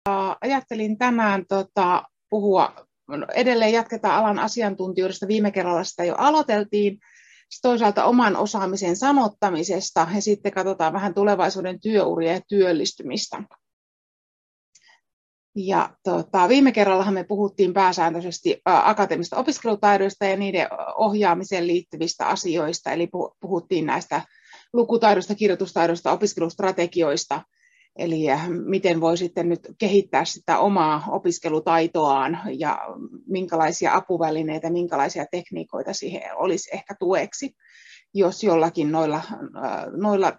Ajattelin tänään puhua, edelleen jatketaan alan asiantuntijuudesta, viime kerralla sitä jo aloiteltiin, toisaalta oman osaamisen sanottamisesta ja sitten katsotaan vähän tulevaisuuden työuria ja työllistymistä. Ja viime kerrallahan me puhuttiin pääsääntöisesti akateemisista opiskelutaidoista ja niiden ohjaamiseen liittyvistä asioista, eli puhuttiin näistä lukutaidoista, kirjoitustaidoista, opiskelustrategioista, eli miten voi sitten nyt kehittää sitä omaa opiskelutaitoaan ja minkälaisia apuvälineitä, minkälaisia tekniikoita siihen olisi ehkä tueksi, jos jollakin noilla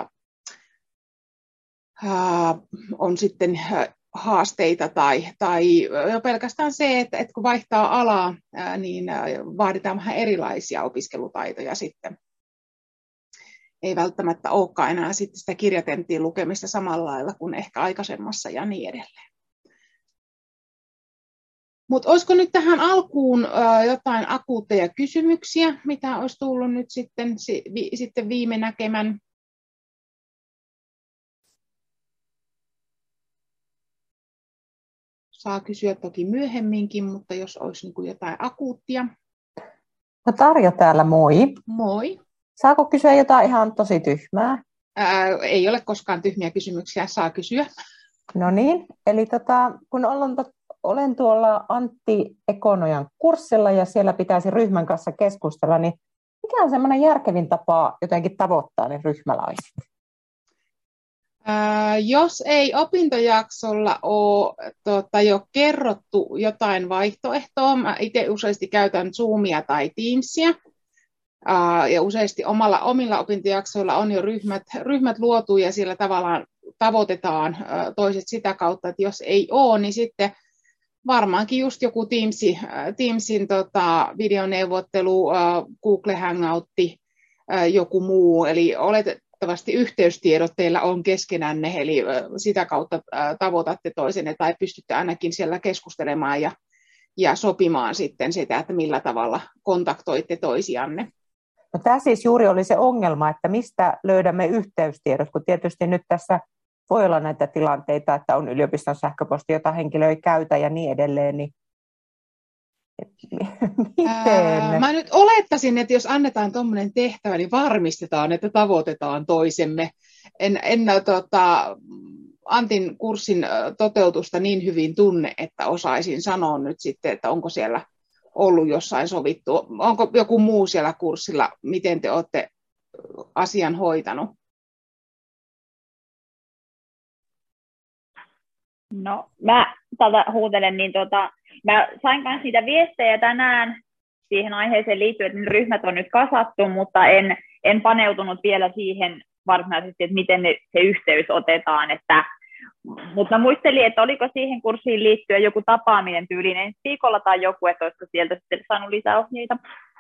on sitten haasteita tai jo pelkästään se, että kun vaihtaa alaa, niin vaaditaan vähän erilaisia opiskelutaitoja sitten. Ei välttämättä olekaan enää sitten sitä kirjatenttiin lukemista samalla lailla kuin ehkä aikaisemmassa ja niin edelleen. Mutta olisiko nyt tähän alkuun jotain akuutteja kysymyksiä, mitä olisi tullut nyt sitten viime näkemän? Saa kysyä toki myöhemminkin, mutta jos olisi niin jotain akuuttia. No Tarja täällä, moi. Moi. Saako kysyä jotain ihan tosi tyhmää? Ei ole koskaan tyhmiä kysymyksiä, saa kysyä. No niin, eli kun olen tuolla Antti Ekonojan kurssilla ja siellä pitäisi ryhmän kanssa keskustella, niin mikä on semmoinen järkevin tapa jotenkin tavoittaa ne ryhmäläiset? Jos ei opintojaksolla ole jo kerrottu jotain vaihtoehtoa, mä itse useasti käytän Zoomia tai Teamsia, ja useasti omilla opintojaksoilla on jo ryhmät luotu ja siellä tavallaan tavoitetaan toiset sitä kautta, että jos ei ole, niin sitten varmaankin just joku Teamsin videoneuvottelu, Google Hangoutti, joku muu, eli oletettavasti yhteystiedot teillä on keskenänne, eli sitä kautta tavoitatte toisenne tai pystytte ainakin siellä keskustelemaan ja sopimaan sitten sitä, että millä tavalla kontaktoitte toisianne. No, tämä siis juuri oli se ongelma, että mistä löydämme yhteystiedot, kun tietysti nyt tässä voi olla näitä tilanteita, että on yliopiston sähköposti, jota henkilö ei käytä ja niin edelleen. Niin miten? Mä nyt olettaisin, että jos annetaan tuommoinen tehtävä, niin varmistetaan, että tavoitetaan toisemme. En Antin kurssin toteutusta niin hyvin tunne, että osaisin sanoa nyt sitten, että onko siellä ollut jossain sovittu. Onko joku muu siellä kurssilla? Miten te olette asian hoitanut? No, mä täältä huutelen, niin mä sain myös niitä viestejä tänään siihen aiheeseen liittyen, että ryhmät on nyt kasattu, mutta en paneutunut vielä siihen varsinaisesti, että miten se yhteys otetaan. Mutta muistelin, että oliko siihen kurssiin liittyen joku tapaaminen tyyliin ensi viikolla tai joku, että olisiko sieltä sitten saanut lisäohjeita?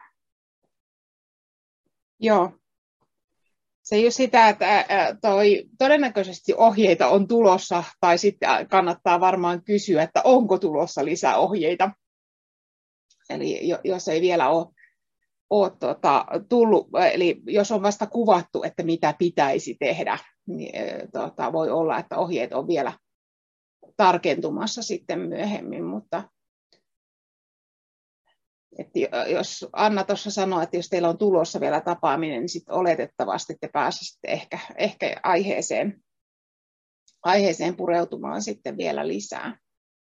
Joo. Se ei ole sitä, että todennäköisesti ohjeita on tulossa, tai sitten kannattaa varmaan kysyä, että onko tulossa lisäohjeita. Eli jos ei vielä ole tullut, eli jos on vasta kuvattu, että mitä pitäisi tehdä, niin voi olla, että ohjeet on vielä tarkentumassa sitten myöhemmin, mutta että jos Anna tuossa sanoi, että jos teillä on tulossa vielä tapaaminen, niin sitten oletettavasti te pääsette ehkä aiheeseen pureutumaan sitten vielä lisää.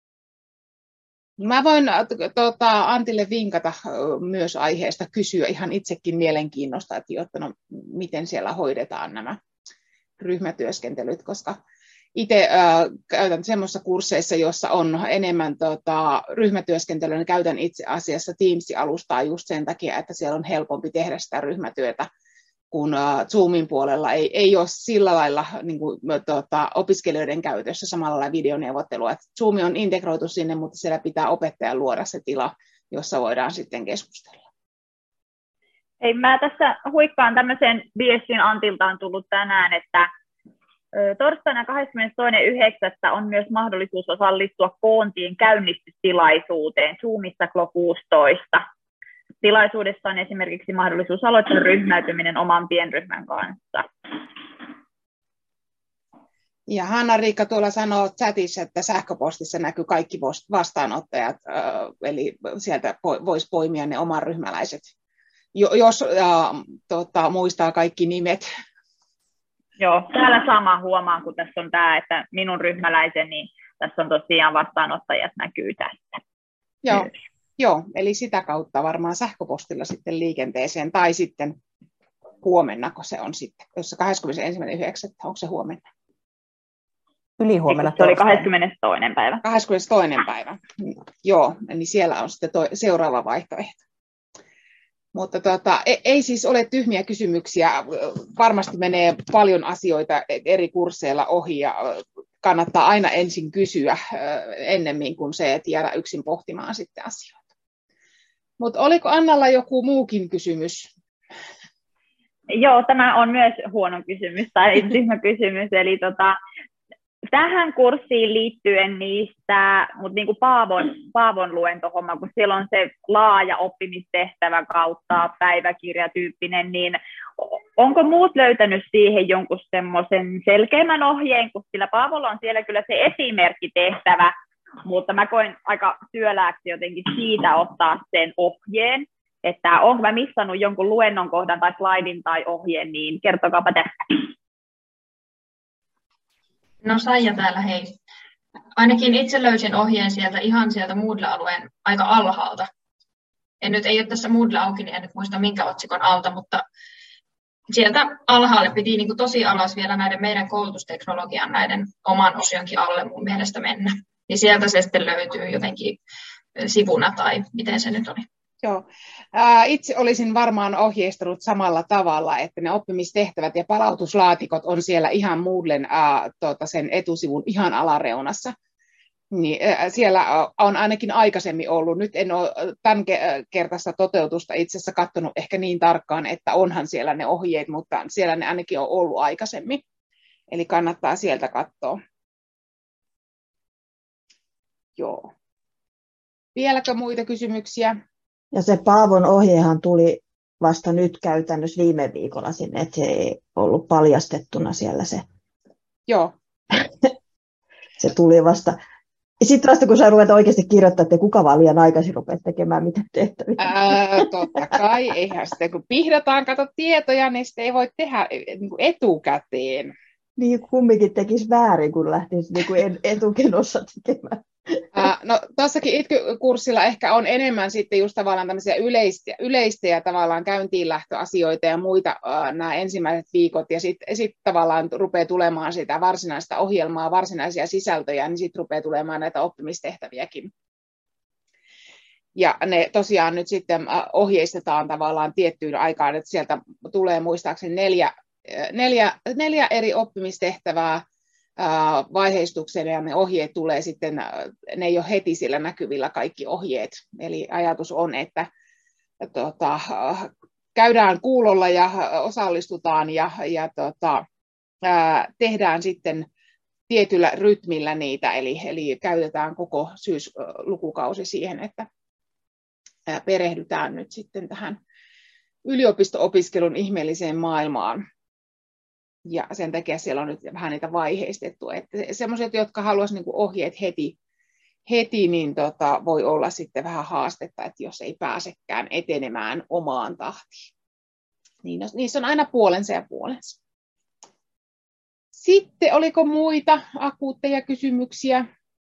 Mä voin Antille vinkata myös aiheesta, kysyä ihan itsekin mielenkiinnosta, että miten siellä hoidetaan nämä ryhmätyöskentelyt, koska itse käytän semmoisissa kursseissa, joissa on enemmän ryhmätyöskentelyä, niin käytän itse asiassa Teams-alustaa just sen takia, että siellä on helpompi tehdä sitä ryhmätyötä, kun Zoomin puolella ei ole sillä lailla niin kuin, opiskelijoiden käytössä samalla lailla videoneuvottelua. Zoom on integroitu sinne, mutta siellä pitää opettajan luoda se tila, jossa voidaan sitten keskustella. Ei, mä tässä huikkaan tämmöisen viestin Antilta on tullut tänään, että torstaina 22.9. on myös mahdollisuus osallistua Koontien käynnistystilaisuuteen Zoomissa klo 16. Tilaisuudessa on esimerkiksi mahdollisuus aloittaa ryhmäytyminen oman pienryhmän kanssa. Ja Hanna-Riikka tuolla sanoo chatissa, että sähköpostissa näkyy kaikki vastaanottajat, eli sieltä voisi poimia ne oman ryhmäläiset, jos muistaa kaikki nimet. Joo, täällä sama huomaan, kun tässä on tämä, että minun ryhmäläisen, niin tässä on tosiaan vastaanottajat näkyy tässä. Joo, eli sitä kautta varmaan sähköpostilla sitten liikenteeseen, tai sitten huomenna, kun se on sitten, jossa 21.9. onko se huomenna? Ylihuomenna. Se oli 22. päivä. 22. päivä, joo, eli siellä on sitten seuraava vaihtoehto. Mutta ei siis ole tyhmiä kysymyksiä, varmasti menee paljon asioita eri kursseilla ohi ja kannattaa aina ensin kysyä ennemmin kuin se, että jäädä yksin pohtimaan sitten asioita. Mutta oliko Annalla joku muukin kysymys? Joo, tämä on myös huono kysymys tai tyhmä kysymys, eli tähän kurssiin liittyen niistä, mutta niin kuin Paavon luentohomma, kun siellä on se laaja oppimistehtävä kautta päiväkirjatyyppinen, niin onko muut löytänyt siihen jonkun semmoisen selkeämmän ohjeen, kun sillä Paavolla on siellä kyllä se esimerkkitehtävä, mutta mä koin aika työlääksi jotenkin siitä ottaa sen ohjeen, että onko mä missannut jonkun luennon kohdan tai slaidin tai ohjeen, niin kertokaapa tästä. No Saija täällä, hei. Ainakin itse löysin ohjeen ihan sieltä Moodle-alueen aika alhaalta. Ei ole tässä Moodle auki, niin en nyt muista minkä otsikon alta, mutta sieltä alhaalle piti niin kuin tosi alas vielä näiden meidän koulutusteknologian näiden oman osionkin alle mun mielestä mennä. Niin sieltä se sitten löytyy jotenkin sivuna tai miten se nyt oli. Joo. Itse olisin varmaan ohjeistanut samalla tavalla, että ne oppimistehtävät ja palautuslaatikot on siellä ihan Moodlen sen etusivun ihan alareunassa. Niin, siellä on ainakin aikaisemmin ollut. Nyt en ole tämän kertaista toteutusta itse asiassa katsonut ehkä niin tarkkaan, että onhan siellä ne ohjeet, mutta siellä ne ainakin on ollut aikaisemmin. Eli kannattaa sieltä katsoa. Joo. Vieläkö muita kysymyksiä? Ja se Paavon ohjehan tuli vasta nyt käytännössä viime viikolla sinne, että se ei ollut paljastettuna siellä se. Joo. Se tuli vasta. Ja sitten vasta kun sä ruvet oikeasti kirjoittaa, että kuka vaan liian aikaisin rupeat tekemään mitä tehtäviä. Totta kai, eihän sitten kun pihdataan tietoja, niin sitä ei voi tehdä niin kuin etukäteen. Niin kumminkin tekisi väärin, kun lähtisi niin etukenossa tekemään. No tuossakin ITKY-kurssilla ehkä on enemmän sitten just tavallaan tämmöisiä yleistä ja tavallaan käyntiinlähtöasioita ja muita nämä ensimmäiset viikot, ja sitten tavallaan rupeaa tulemaan sitä varsinaista ohjelmaa, varsinaisia sisältöjä, niin sitten rupeaa tulemaan näitä oppimistehtäviäkin. Ja ne tosiaan nyt sitten ohjeistetaan tavallaan tiettyyn aikaan, että sieltä tulee muistaakseni neljä eri oppimistehtävää, vaiheistukseen, ja ne ohjeet tulee sitten, ne ei ole heti sillä näkyvillä kaikki ohjeet. Eli ajatus on, että käydään kuulolla ja osallistutaan ja tehdään sitten tietyllä rytmillä niitä, eli käytetään koko syyslukukausi siihen, että perehdytään nyt sitten tähän yliopisto-opiskelun ihmeelliseen maailmaan. Ja sen takia siellä on nyt vähän niitä vaiheistettu. Että sellaiset, jotka haluaisivat niin kuin ohjeet heti niin voi olla sitten vähän haastetta, että jos ei pääsekään etenemään omaan tahtiin. Niin, niissä on aina puolensa ja puolensa. Sitten, oliko muita akuutteja kysymyksiä?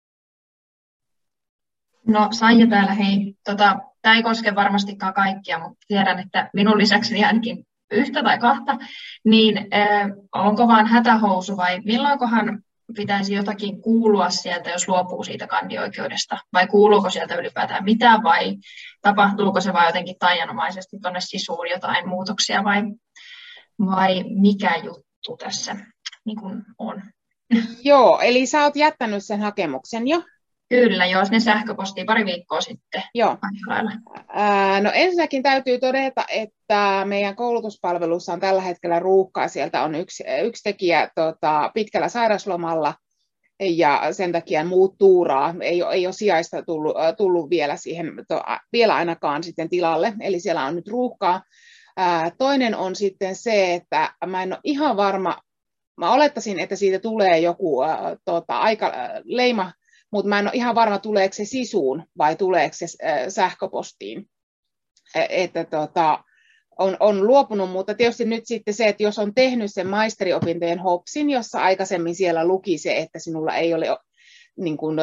No Saija täällä, hei. Tämä ei koske varmastikaan kaikkia, mutta tiedän, että minun lisäksi ainakin yhtä tai kahta, niin onko vaan hätähousu vai milloinkohan pitäisi jotakin kuulua sieltä, jos luopuu siitä kandioikeudesta? Vai kuuluuko sieltä ylipäätään mitään vai tapahtuuko se vain jotenkin taianomaisesti tuonne sisuun jotain muutoksia vai mikä juttu tässä niin kuin on? Joo, eli sä oot jättänyt sen hakemuksen jo? Kyllä, joo, ne sähköpostiin pari viikkoa sitten. Joo. No ensinnäkin täytyy todeta, että meidän koulutuspalvelussa on tällä hetkellä ruuhkaa. Sieltä on yksi tekijä pitkällä sairaslomalla ja sen takia muut tuuraa. Ei ole sijaista tullut vielä siihen, vielä ainakaan sitten tilalle, eli siellä on nyt ruuhkaa. Toinen on sitten se, että mä en ole ihan varma, mä olettaisin, että siitä tulee joku aika leima, mutta mä en ole ihan varma, tuleeko se sisuun vai tuleeko se sähköpostiin. Että on luopunut, mutta tietysti nyt sitten se, että jos on tehnyt sen maisteriopintojen HOPSin, jossa aikaisemmin siellä luki se, että sinulla ei ole niin kuin,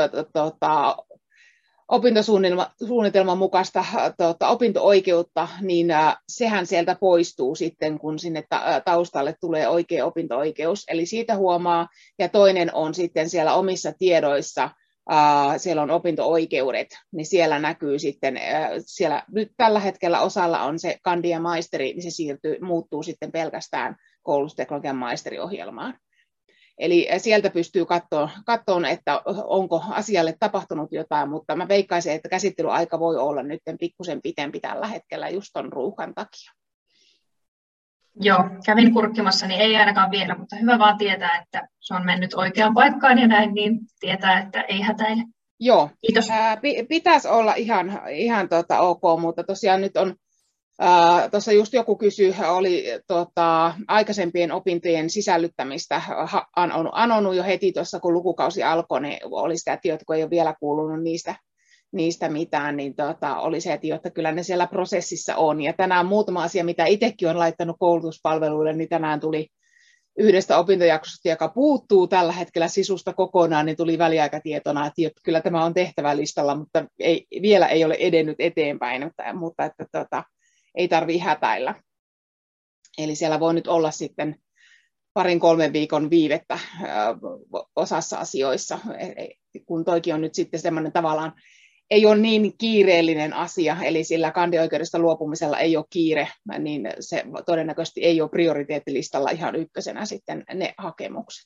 opintosuunnitelman mukaista opinto-oikeutta, niin sehän sieltä poistuu sitten, kun sinne taustalle tulee oikea opinto-oikeus. Eli siitä huomaa, ja toinen on sitten siellä omissa tiedoissa, siellä on opinto-oikeudet, niin siellä näkyy sitten, siellä nyt tällä hetkellä osalla on se kandi ja maisteri, niin se muuttuu sitten pelkästään koulutusteknologian maisteriohjelmaan. Eli sieltä pystyy katsomaan, että onko asialle tapahtunut jotain, mutta mä veikkaisin, että käsittelyaika voi olla nyt pikkusen pitempi tällä hetkellä just ton ruuhkan takia. Joo, kävin kurkkimassa, niin ei ainakaan vielä, mutta hyvä vaan tietää, että se on mennyt oikeaan paikkaan ja näin, niin tietää, että ei hätäile. Joo, kiitos. Pitäisi olla ihan ok, mutta tosiaan nyt on, tuossa just joku kysyi, oli aikaisempien opintojen sisällyttämistä anonut jo heti tuossa, kun lukukausi alkoi, niin oli sitä tietoa, kun ei ole vielä kuulunut niistä mitään, niin oli se, että kyllä ne siellä prosessissa on. Ja tänään muutama asia, mitä itsekin olen laittanut koulutuspalveluille, niin tänään tuli yhdestä opintojaksosta, joka puuttuu tällä hetkellä sisusta kokonaan, niin tuli väliaikatietona, että kyllä tämä on tehtävälistalla, mutta vielä ei ole edennyt eteenpäin, mutta että ei tarvitse hätäillä. Eli siellä voi nyt olla sitten 2-3 viikon viivettä osassa asioissa, kun toikin on nyt sitten semmoinen tavallaan, ei ole niin kiireellinen asia, eli sillä kandioikeudesta luopumisella ei ole kiire, niin se todennäköisesti ei ole prioriteettilistalla ihan ykkösenä sitten ne hakemukset.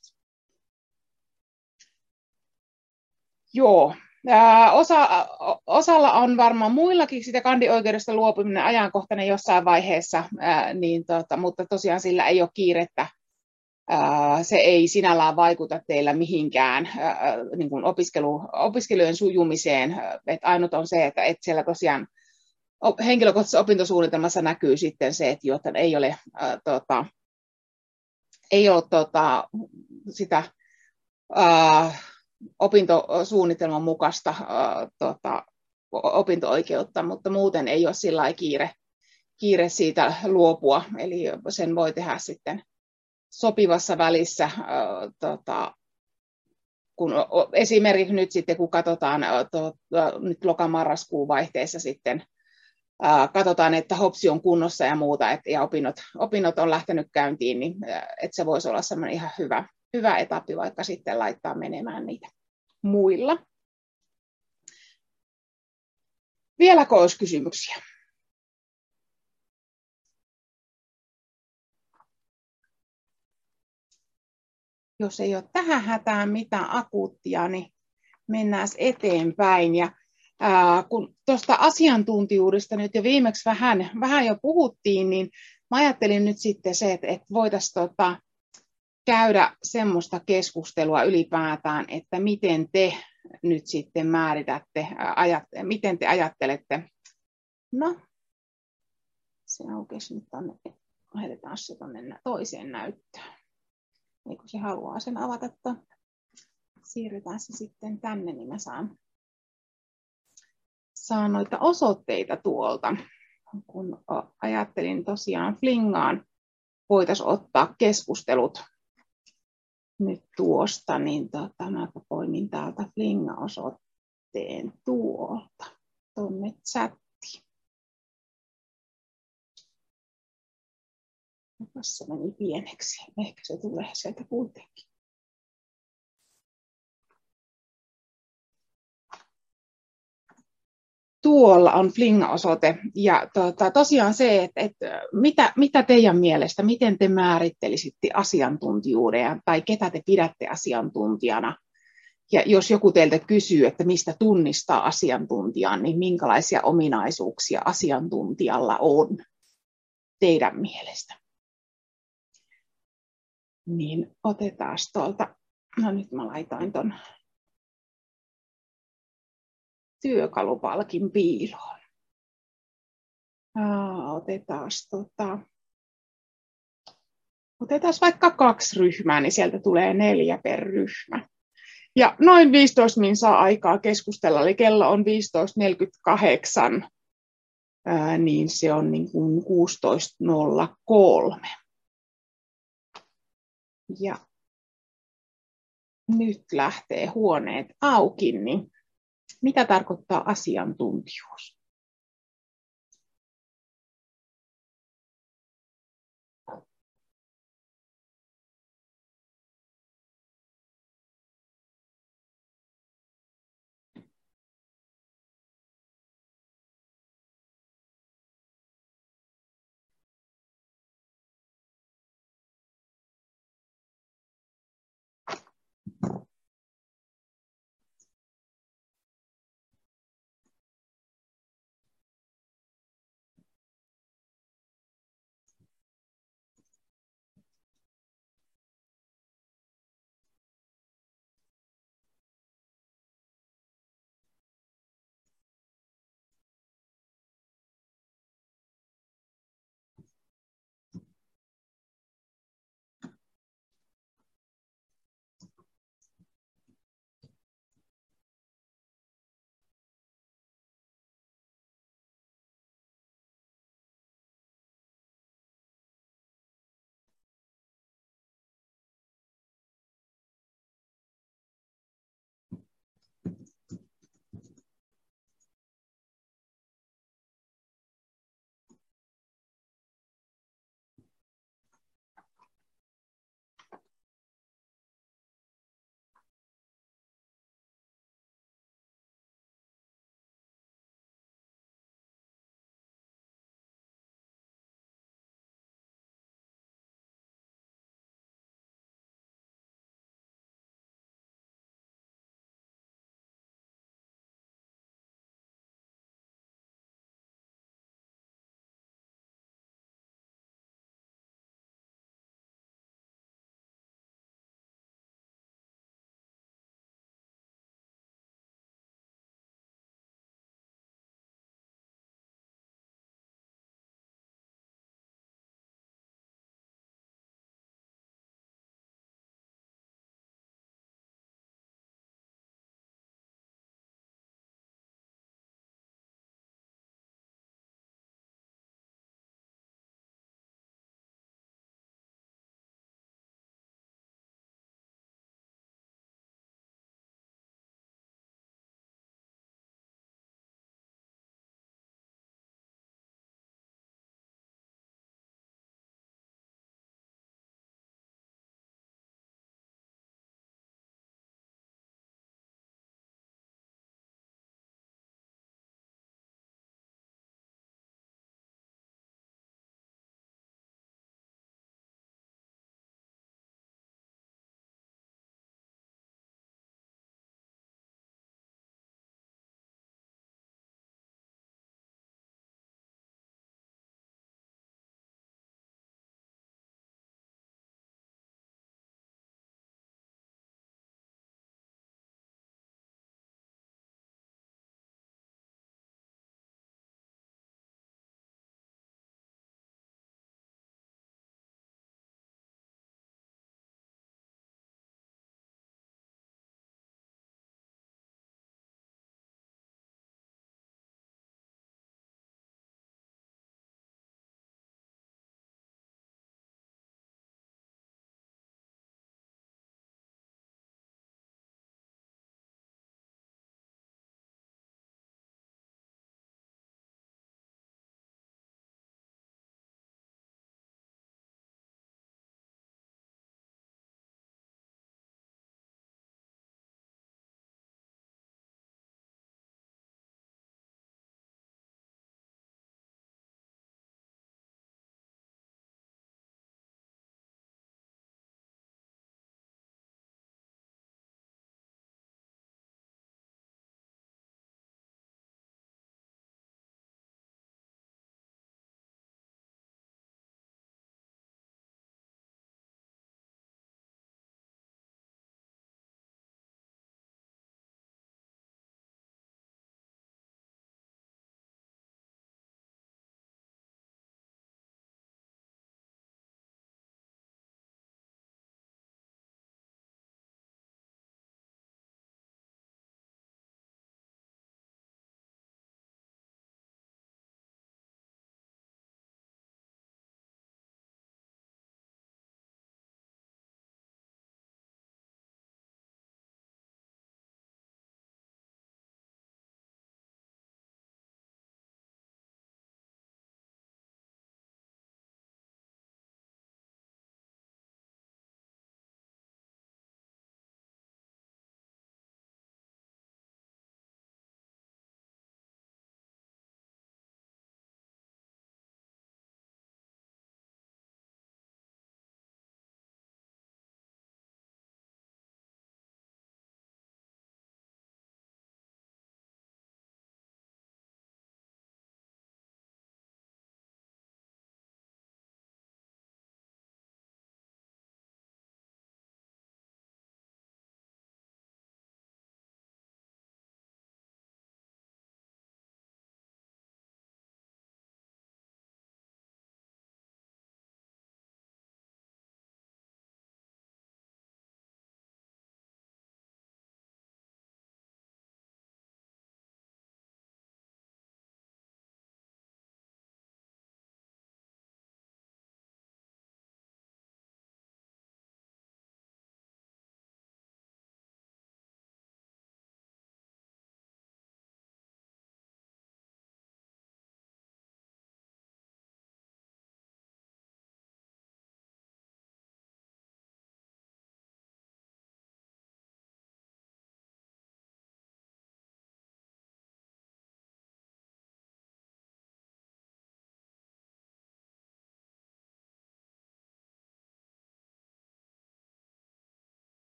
Joo. Osalla on varmaan muillakin sitä kandioikeudesta luopuminen ajankohtainen jossain vaiheessa, mutta tosiaan sillä ei ole kiirettä. Se ei sinällään vaikuta teillä mihinkään niin kuin opiskelujen sujumiseen. Et ainut on se, että siellä tosiaan henkilökohtaisessa opintosuunnitelmassa näkyy sitten se, että ei ole sitä opintosuunnitelman mukaista opinto-oikeutta, mutta muuten ei ole sillä lailla kiire siitä luopua, eli sen voi tehdä sitten sopivassa välissä, kun esimerkiksi nyt sitten, kun katsotaan nyt loka-marraskuun vaihteessa sitten, katsotaan, että HOPSi on kunnossa ja muuta, ja opinnot on lähtenyt käyntiin, niin että se voisi olla semmoinen ihan hyvä etappi, vaikka sitten laittaa menemään niitä muilla. Vieläkö olisi kysymyksiä? Jos ei ole tähän hätään mitään akuuttia, niin mennään eteenpäin. Ja kun tuosta asiantuntijuudesta nyt jo viimeksi vähän jo puhuttiin, niin mä ajattelin nyt sitten se, että voitaisiin käydä semmoista keskustelua ylipäätään, että miten te nyt sitten määritätte, miten te ajattelette. No, se aukesi nyt tuonne, lähetetään se tuonne toiseen näyttöön. Eikö se haluaa sen avata, että siirrytään se sitten tänne, niin mä saan noita osoitteita tuolta. Kun ajattelin tosiaan Flingaan, voitaisiin ottaa keskustelut nyt tuosta, niin mä poimin täältä Flinga-osoitteen tuolta tuonne chattiin. Se meni pieneksi. Ehkä se tulee sieltä kuitenkin. Tuolla on Flinga-osoite. Ja tosiaan se, että mitä teidän mielestä, miten te määrittelisitte asiantuntijuuden tai ketä te pidätte asiantuntijana? Ja jos joku teiltä kysyy, että mistä tunnistaa asiantuntijan, niin minkälaisia ominaisuuksia asiantuntijalla on teidän mielestä? Niin otetaan tuolta, no nyt mä laitoin ton työkalupalkin piiloon. Otetaan Otetaan vaikka 2 ryhmää, niin sieltä tulee 4 per ryhmä. Ja noin 15 minsaa aikaa keskustella, eli kello on 15.48, niin se on niin kuin 16.03. Ja nyt lähtee huoneet auki, niin mitä tarkoittaa asiantuntijuus?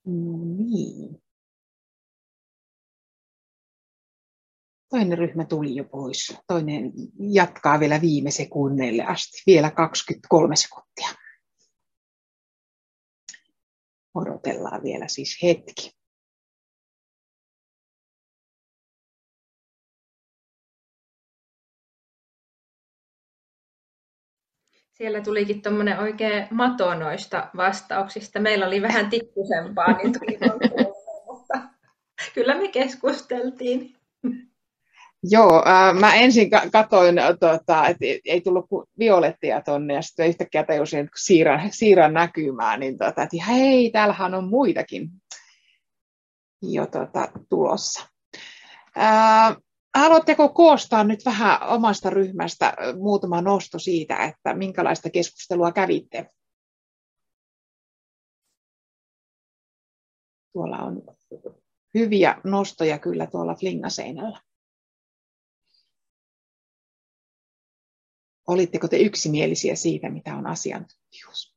Niin. Toinen ryhmä tuli jo pois. Toinen jatkaa vielä viime sekunneille asti. Vielä 23 sekuntia. Odotellaan vielä siis hetki. Siellä tulikin tuommoinen oikein mato noista vastauksista. Meillä oli vähän tikkusempaa, niin tuli mutta kyllä me keskusteltiin. Joo, mä ensin katsoin, että ei tullut kuin violettia tonne, ja sitten yhtäkkiä tajusin, että siirrän näkymään, niin että hei, täällähän on muitakin jo tulossa. Haluatteko koostaa nyt vähän omasta ryhmästä muutama nosto siitä, että minkälaista keskustelua kävitte? Tuolla on hyviä nostoja kyllä tuolla flingaseinällä. Olitteko te yksimielisiä siitä, mitä on asiantuntijuus?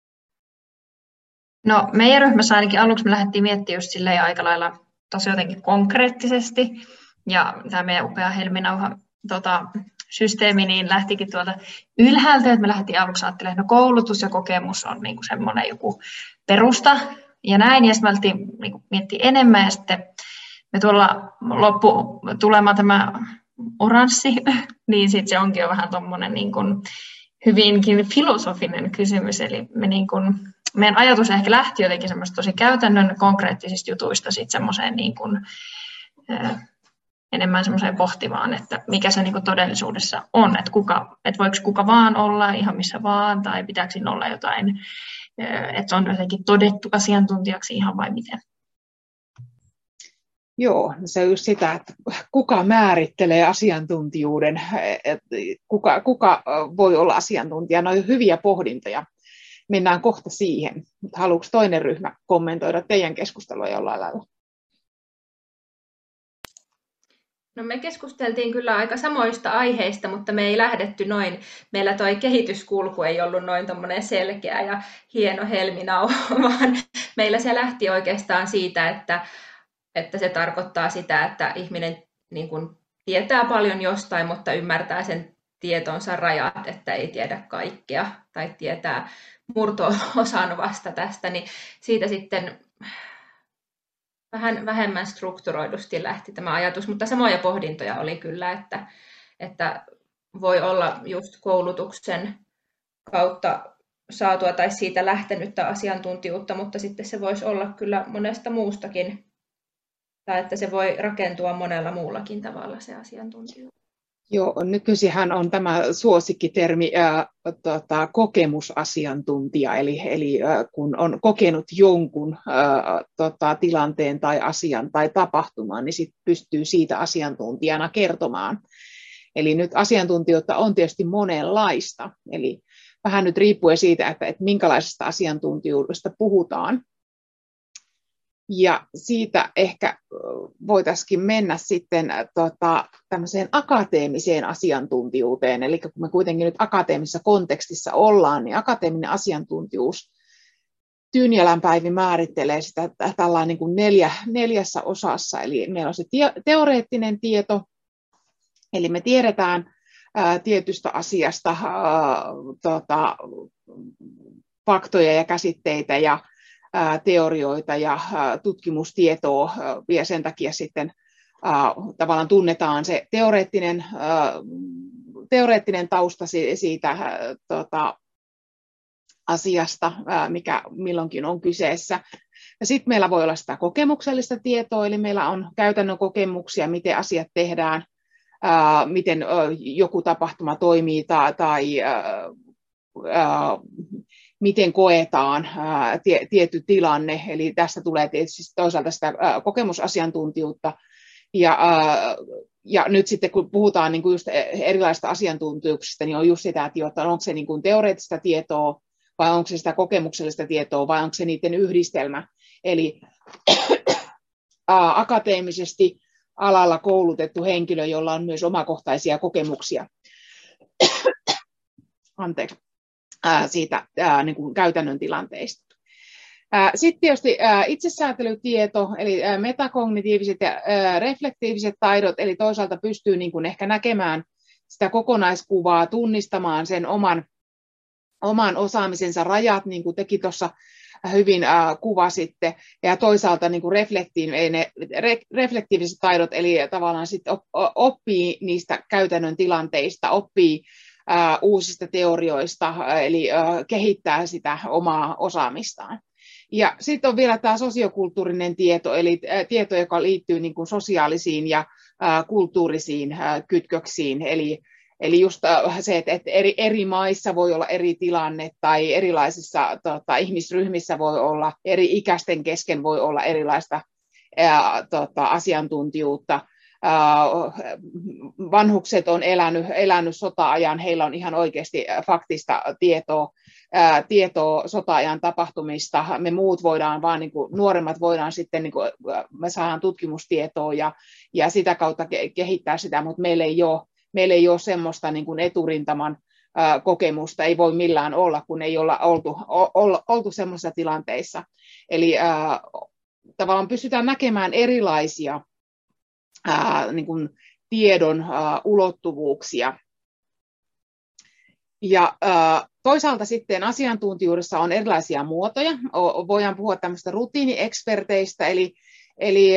No, meidän ryhmässä ainakin aluksi me lähdettiin miettimään just silleen aika lailla tosi jotenkin konkreettisesti. Ja tämä meidän upea Helminauha systeemi niin lähtikin tuolta ylhäältä, että me lähdettiin aluksi ajattelemaan, että no, koulutus ja kokemus on niin kuin semmoinen joku perusta ja näin. Ja sitten me alettiin niin miettiä enemmän ja sitten me tuolla loppu tulemaan tämä oranssi, niin sitten se onkin jo vähän tuommoinen niin kuin hyvinkin filosofinen kysymys. Eli me niin kuin, meidän ajatus ehkä lähti jotenkin semmoista tosi käytännön konkreettisista jutuista sitten semmoiseen niin kuin, enemmän semmoiseen pohtimaan, että mikä se niin kuin todellisuudessa on, että voiko kuka vaan olla ihan missä vaan, tai pitääkö siinä olla jotain, että se on jotenkin todettu asiantuntijaksi ihan vai miten. Joo, se on just sitä, että kuka määrittelee asiantuntijuuden, kuka voi olla asiantuntija, ne on hyviä pohdintoja. Mennään kohta siihen. Haluatko toinen ryhmä kommentoida teidän keskustelua jollain lailla? No me keskusteltiin kyllä aika samoista aiheista, mutta me ei lähdetty noin, meillä toi kehityskulku ei ollut noin tommoinen selkeä ja hieno Helminauha, vaan meillä se lähti oikeastaan siitä, että se tarkoittaa sitä, että ihminen niin kuin tietää paljon jostain, mutta ymmärtää sen tietonsa rajat, että ei tiedä kaikkea tai tietää murto-osan vasta tästä, niin siitä sitten vähän vähemmän strukturoidusti lähti tämä ajatus, mutta samoja pohdintoja oli kyllä, että voi olla just koulutuksen kautta saatua tai siitä lähtenyttä asiantuntijuutta, mutta sitten se voisi olla kyllä monesta muustakin, tai että se voi rakentua monella muullakin tavalla se asiantuntijuus. Joo, nykyisinhän on tämä suosikkitermi kokemusasiantuntija, eli kun on kokenut jonkun tilanteen tai asian tai tapahtuman, niin sit pystyy siitä asiantuntijana kertomaan. Eli nyt asiantuntijoita on tietysti monenlaista, eli vähän nyt riippuen siitä, että minkälaisesta asiantuntijuudesta puhutaan. Ja siitä ehkä voitaisiin mennä sitten tämmöiseen akateemiseen asiantuntijuuteen. Eli kun me kuitenkin nyt akateemisessa kontekstissa ollaan, niin akateeminen asiantuntijuus Tyynjälän Päivi määrittelee sitä tällainen niin kuin neljässä osassa. Eli meillä on se teoreettinen tieto, eli me tiedetään tietystä asiasta faktoja ja käsitteitä ja teorioita ja tutkimustietoa, ja sen takia sitten tavallaan tunnetaan se teoreettinen tausta siitä asiasta, mikä milloinkin on kyseessä. Ja sitten meillä voi olla sitä kokemuksellista tietoa, eli meillä on käytännön kokemuksia, miten asiat tehdään, miten joku tapahtuma toimii tai miten koetaan tietty tilanne. Eli tästä tulee tietysti toisaalta sitä kokemusasiantuntijuutta. Ja nyt sitten kun puhutaan niin kuin just erilaisista asiantuntijuuksista, niin on just sitä, että onko se niin kuin teoreettista tietoa, vai onko se sitä kokemuksellista tietoa, vai onko se niiden yhdistelmä. Eli akateemisesti alalla koulutettu henkilö, jolla on myös omakohtaisia kokemuksia siitä niin kuin käytännön tilanteista. Sitten tietysti itsesäätelytieto, eli metakognitiiviset ja reflektiiviset taidot, eli toisaalta pystyy niin kuin ehkä näkemään sitä kokonaiskuvaa, tunnistamaan sen oman osaamisensa rajat, niin kuin teki tuossa hyvin kuvasitte, ja toisaalta niin kuin reflektiiviset taidot, eli tavallaan sitten oppii niistä käytännön tilanteista, oppii uusista teorioista, eli kehittää sitä omaa osaamistaan. Ja sitten on vielä tämä sosiokulttuurinen tieto, eli tieto, joka liittyy niin kuin sosiaalisiin ja kulttuurisiin kytköksiin, eli just se, että eri maissa voi olla eri tilanne tai erilaisissa ihmisryhmissä voi olla, eri ikäisten kesken voi olla erilaista asiantuntijuutta. Vanhukset on elänyt sota-ajan, heillä on ihan oikeasti faktista tietoa sota-ajan tapahtumista. Me muut voidaan vaan, niin kuin, nuoremmat voidaan sitten, niin kuin, me saadaan tutkimustietoa ja sitä kautta kehittää sitä, mutta meillä ei ole semmoista niin kuin eturintaman kokemusta, ei voi millään olla, kun ei olla oltu semmoisissa tilanteissa. Eli tavallaan pystytään näkemään erilaisia niin kuin tiedon ulottuvuuksia. Ja toisaalta sitten asiantuntijuudessa on erilaisia muotoja. Voidaan puhua tämmöistä rutiinieksperteistä, eli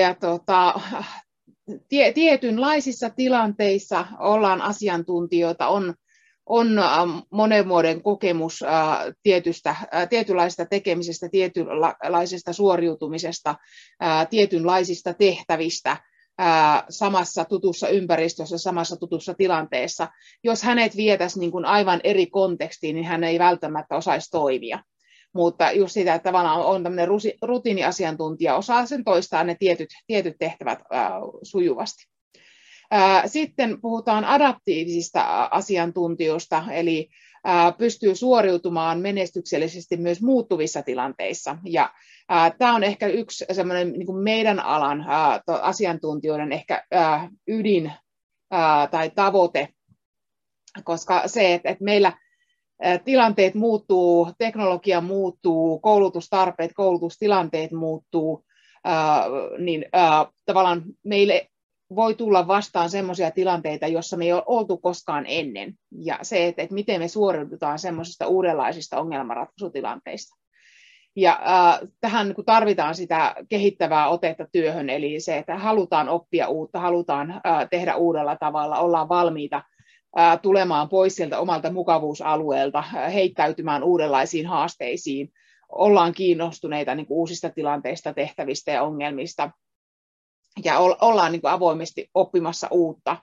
tietynlaisissa tilanteissa ollaan asiantuntijoita, on monen vuoden kokemus tietynlaisesta tekemisestä, tietynlaisesta suoriutumisesta, tietynlaisista tehtävistä samassa tutussa ympäristössä, samassa tutussa tilanteessa. Jos hänet vietäisiin niin kuin aivan eri kontekstiin, niin hän ei välttämättä osaisi toimia. Mutta just sitä, että tavallaan on tämmöinen rutiiniasiantuntija, osaa sen toistaa ne tietyt tehtävät sujuvasti. Sitten puhutaan adaptiivisista asiantuntijoista, eli pystyy suoriutumaan menestyksellisesti myös muuttuvissa tilanteissa. Ja tämä on ehkä yksi semmoinen niin kuin meidän alan asiantuntijoiden ehkä ydin tai tavoite, koska se, että meillä tilanteet muuttuu, teknologia muuttuu, koulutustarpeet, koulutustilanteet muuttuu, niin tavallaan meille voi tulla vastaan semmoisia tilanteita, joissa me ei ole oltu koskaan ennen. Ja se, että miten me suoriudutaan semmoisista uudenlaisista ongelmanratkaisutilanteista. Ja tähän tarvitaan sitä kehittävää otetta työhön, eli se, että halutaan oppia uutta, halutaan tehdä uudella tavalla, ollaan valmiita tulemaan pois sieltä omalta mukavuusalueelta, heittäytymään uudenlaisiin haasteisiin, ollaan kiinnostuneita niin kuin uusista tilanteista, tehtävistä ja ongelmista, ja ollaan niin kuin avoimesti oppimassa uutta.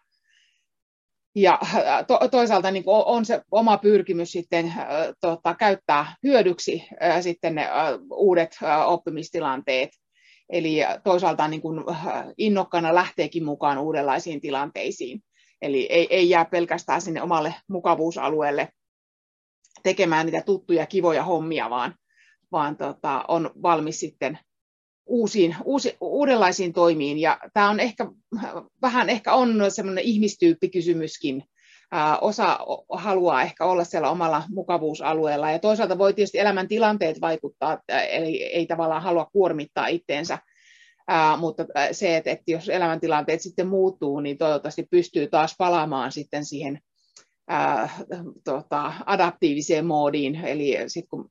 Ja toisaalta niin kuin on se oma pyrkimys sitten käyttää hyödyksi sitten ne uudet oppimistilanteet. Eli toisaalta niin kuin innokkaana lähteekin mukaan uudenlaisiin tilanteisiin. Eli ei jää pelkästään sinne omalle mukavuusalueelle tekemään niitä tuttuja kivoja hommia, vaan on valmis sitten uudenlaisiin toimiin. Ja tämä on ehkä on semmoinen ihmistyyppikysymyskin. Osa haluaa ehkä olla siellä omalla mukavuusalueella, ja toisaalta voi tietysti elämäntilanteet vaikuttaa, eli ei tavallaan halua kuormittaa itteensä. Mutta se, että jos elämäntilanteet sitten muuttuu, niin toivottavasti pystyy taas palaamaan sitten siihen adaptiiviseen moodiin, eli sitten kun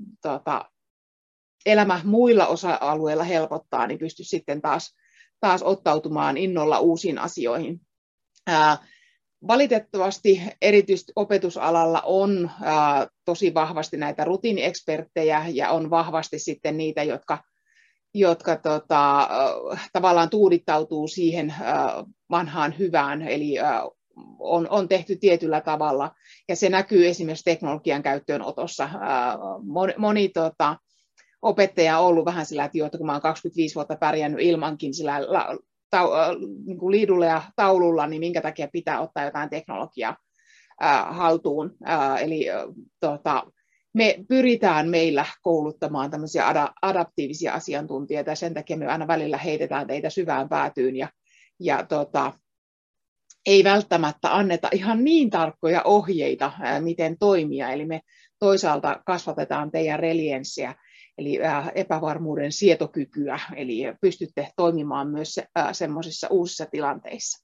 elämä muilla osa-alueilla helpottaa, niin pystyy sitten taas ottautumaan innolla uusiin asioihin. Valitettavasti erityisesti opetusalalla on tosi vahvasti näitä rutiinieksperttejä, ja on vahvasti sitten niitä, jotka tavallaan tuudittautuu siihen vanhaan hyvään, eli on tehty tietyllä tavalla, ja se näkyy esimerkiksi teknologian käyttöönotossa. Moni opettaja on ollut vähän sillä, että kun mä oon 25 vuotta pärjännyt ilmankin sillä niin kuin liidulla ja taululla, niin minkä takia pitää ottaa jotain teknologiaa haltuun. Eli me pyritään meillä kouluttamaan tämmöisiä adaptiivisia asiantuntijoita, ja sen takia me aina välillä heitetään teitä syvään päätyyn, ja ei välttämättä anneta ihan niin tarkkoja ohjeita, miten toimia. Eli me toisaalta kasvatetaan teidän resilienssiä, eli epävarmuuden sietokykyä, eli pystytte toimimaan myös semmoisissa uusissa tilanteissa.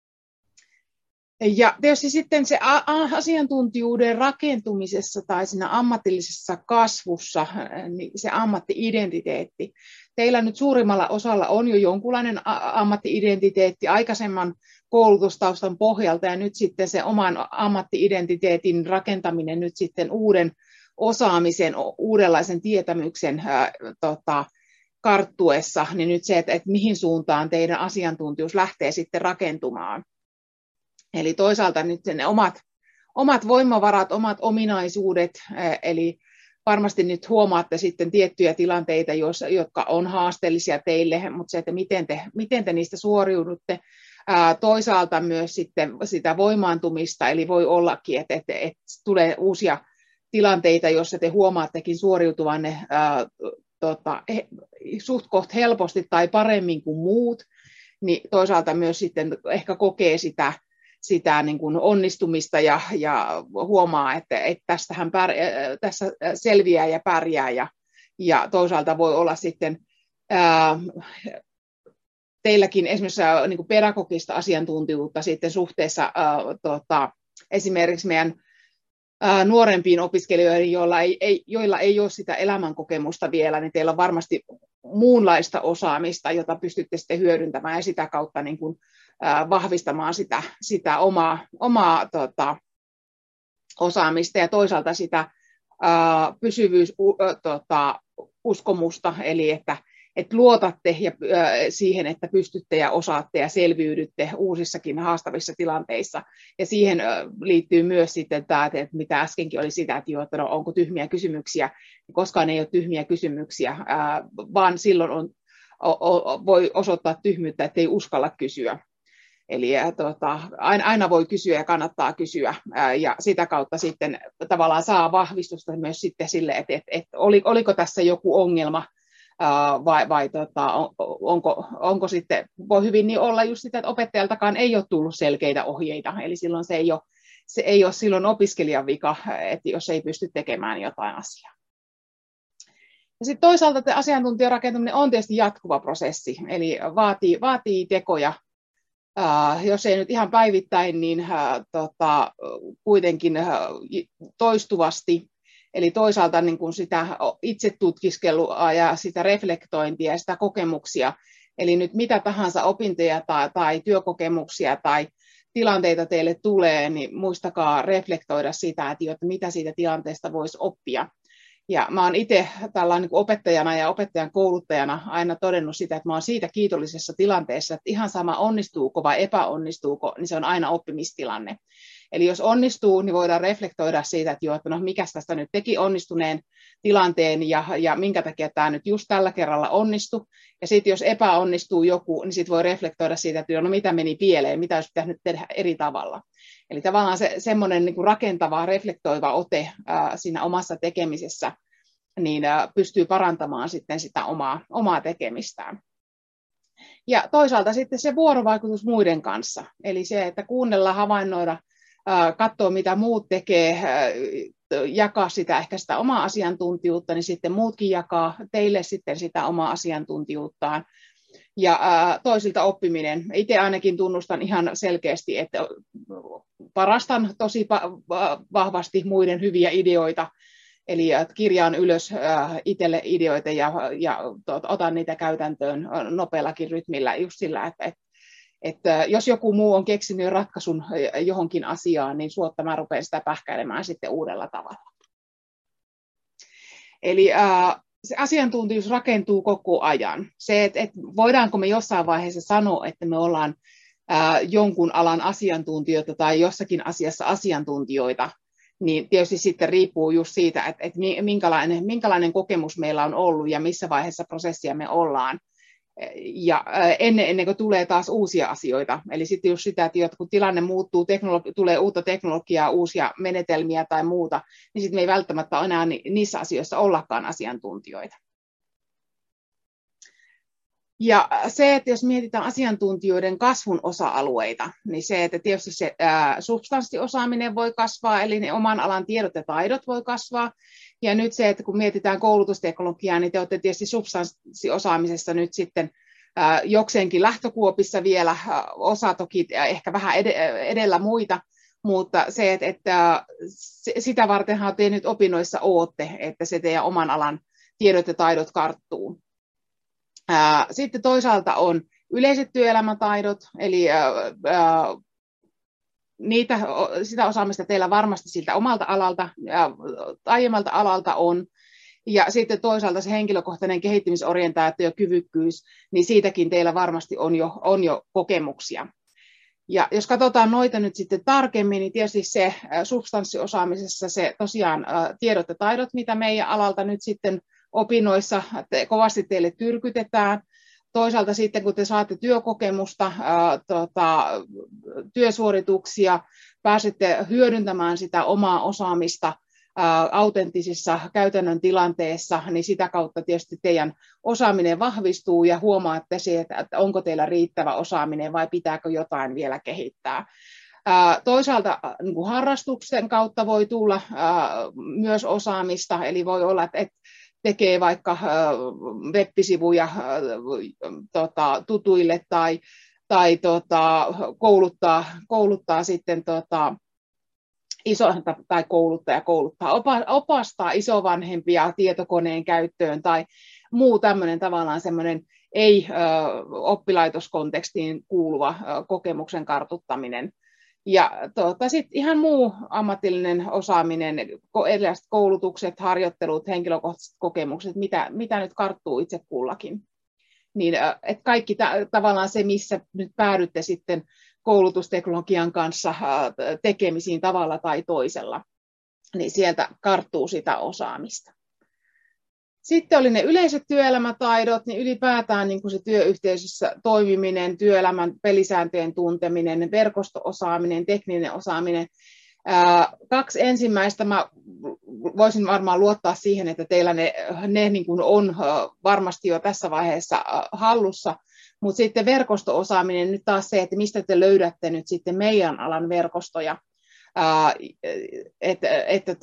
Ja tietysti sitten se asiantuntijuuden rakentumisessa tai siinä ammatillisessa kasvussa, niin se ammatti-identiteetti. Teillä nyt suurimmalla osalla on jo jonkunlainen ammatti-identiteetti aikaisemman koulutustaustan pohjalta, ja nyt sitten se oman ammatti-identiteetin rakentaminen nyt sitten uuden osaamisen, uudenlaisen tietämyksen karttuessa, niin nyt se, että mihin suuntaan teidän asiantuntijuus lähtee sitten rakentumaan. Eli toisaalta nyt ne omat voimavarat, omat ominaisuudet, eli varmasti nyt huomaatte sitten tiettyjä tilanteita, jotka on haasteellisia teille, mutta se, että miten te niistä suoriudutte. Toisaalta myös sitten sitä voimaantumista, eli voi ollakin, että tulee uusia tilanteita, joissa te huomaattekin suoriutuvanne suht koht helposti tai paremmin kuin muut, niin toisaalta myös sitten ehkä kokee sitä niin kuin onnistumista ja huomaa, että tästähän tässä selviää ja pärjää ja toisaalta voi olla sitten teilläkin esimerkiksi niin kuin pedagogista asiantuntijuutta sitten suhteessa esimerkiksi meidän nuorempiin opiskelijoihin, joilla ei ole sitä elämänkokemusta vielä, niin teillä on varmasti muunlaista osaamista, jota pystytte sitten hyödyntämään ja sitä kautta niin kuin vahvistamaan sitä omaa osaamista ja toisaalta sitä pysyvyysuskomusta, eli että luotatte siihen, että pystytte ja osaatte ja selviydytte uusissakin haastavissa tilanteissa. Ja siihen liittyy myös sitten tämä, että mitä äskenkin oli sitä, että no, onko tyhmiä kysymyksiä. Koskaan ei ole tyhmiä kysymyksiä, vaan silloin voi osoittaa tyhmyyttä, että ei uskalla kysyä. Eli aina voi kysyä ja kannattaa kysyä, ja sitä kautta sitten tavallaan saa vahvistusta myös sitten sille, että oliko tässä joku ongelma, vai onko sitten, voi hyvin niin olla just sitä, että opettajaltakaan ei ole tullut selkeitä ohjeita, eli silloin se ei ole silloin opiskelijan vika, että jos ei pysty tekemään jotain asiaa. Ja sitten toisaalta asiantuntijan rakentaminen on tietysti jatkuva prosessi, eli vaatii tekoja. Jos ei nyt ihan päivittäin, niin kuitenkin toistuvasti. Eli toisaalta niin kuin sitä itsetutkiskelua ja sitä reflektointia ja sitä kokemuksia. Eli nyt mitä tahansa opintoja tai työkokemuksia tai tilanteita teille tulee, niin muistakaa reflektoida sitä, että mitä siitä tilanteesta voisi oppia. Ja mä oon itse tällainen niin kuin opettajana ja opettajan kouluttajana aina todennut sitä, että mä oon siitä kiitollisessa tilanteessa, että ihan sama onnistuuko vai epäonnistuuko, niin se on aina oppimistilanne. Eli jos onnistuu, niin voidaan reflektoida siitä, että no mikäs tästä nyt teki onnistuneen tilanteen ja minkä takia tämä nyt just tällä kerralla onnistui. Ja sitten jos epäonnistuu joku, niin sitten voi reflektoida siitä, että no mitä meni pieleen, mitä olisi pitänyt tehdä eri tavalla. Eli tavallaan semmoinen niin kuin rakentava, reflektoiva ote siinä omassa tekemisessä niin pystyy parantamaan sitten sitä omaa tekemistään. Ja toisaalta sitten se vuorovaikutus muiden kanssa, eli se, että kuunnella, havainnoida, katsoa mitä muut tekee, jakaa ehkä sitä omaa asiantuntijuutta, niin sitten muutkin jakaa teille sitten sitä omaa asiantuntijuuttaan. Ja toisilta oppiminen. Itse ainakin tunnustan ihan selkeästi, että parastan tosi vahvasti muiden hyviä ideoita. Eli kirjaan ylös itselle ideoita ja otan niitä käytäntöön nopeallakin rytmillä just sillä, että jos joku muu on keksinyt ratkaisun johonkin asiaan, niin suotta mä rupean sitä pähkäilemään sitten uudella tavalla. Eli se asiantuntijuus rakentuu koko ajan. Se, että voidaanko me jossain vaiheessa sanoa, että me ollaan jonkun alan asiantuntijoita tai jossakin asiassa asiantuntijoita, niin tietysti sitten riippuu just siitä, että minkälainen kokemus meillä on ollut ja missä vaiheessa prosessia me ollaan. Ja ennen kuin tulee taas uusia asioita. Eli sitten just sitä, että kun tilanne muuttuu, tulee uutta teknologiaa, uusia menetelmiä tai muuta, niin sitten me ei välttämättä enää niissä asioissa ollakaan asiantuntijoita. Ja se, että jos mietitään asiantuntijoiden kasvun osa-alueita, niin se, että tietysti se substanssiosaaminen voi kasvaa, eli ne oman alan tiedot ja taidot voi kasvaa. Ja nyt se, että kun mietitään koulutusteknologiaa, niin te olette tietysti substanssiosaamisessa nyt sitten jokseenkin lähtökuopissa vielä, osa toki ehkä vähän edellä muita, mutta se, että sitä vartenhan te nyt opinnoissa ootte, että se teidän oman alan tiedot ja taidot karttuu. Sitten toisaalta on yleiset työelämätaidot, eli sitä osaamista teillä varmasti siltä omalta alalta, aiemmalta alalta on. Ja sitten toisaalta se henkilökohtainen kehittymisorientaatio ja kyvykkyys, niin siitäkin teillä varmasti on jo kokemuksia. Ja jos katsotaan noita nyt sitten tarkemmin, niin tietysti se substanssiosaamisessa se tosiaan tiedot ja taidot, mitä meidän alalta nyt sitten opinnoissa kovasti teille tyrkytetään. Toisaalta sitten, kun te saatte työkokemusta, työsuorituksia, pääsette hyödyntämään sitä omaa osaamista autenttisissa käytännön tilanteissa, niin sitä kautta tietysti teidän osaaminen vahvistuu ja huomaatte se, että onko teillä riittävä osaaminen vai pitääkö jotain vielä kehittää. Toisaalta niin kuin harrastuksen kautta voi tulla myös osaamista, eli voi olla, että tekee vaikka web-sivuja tutuille tai kouluttaa sitten opastaa isovanhempia tietokoneen käyttöön tai muu tämmöinen tavallaan semmoinen ei oppilaitoskontekstiin kuuluva kokemuksen kartuttaminen. Ja sitten ihan muu ammatillinen osaaminen, erilaiset koulutukset, harjoittelut, henkilökohtaiset kokemukset, mitä nyt karttuu itse kullakin. Niin, että kaikki tavallaan se, missä nyt päädytte sitten koulutusteknologian kanssa tekemisiin tavalla tai toisella, niin sieltä karttuu sitä osaamista. Sitten oli ne yleiset työelämätaidot, niin ylipäätään niin kuin se työyhteisössä toimiminen, työelämän pelisääntöjen tunteminen, verkosto-osaaminen, tekninen osaaminen. 2 ensimmäistä mä voisin varmaan luottaa siihen, että teillä ne niin kuin on varmasti jo tässä vaiheessa hallussa, mutta sitten verkosto-osaaminen nyt taas se, että mistä te löydätte nyt sitten meidän alan verkostoja, että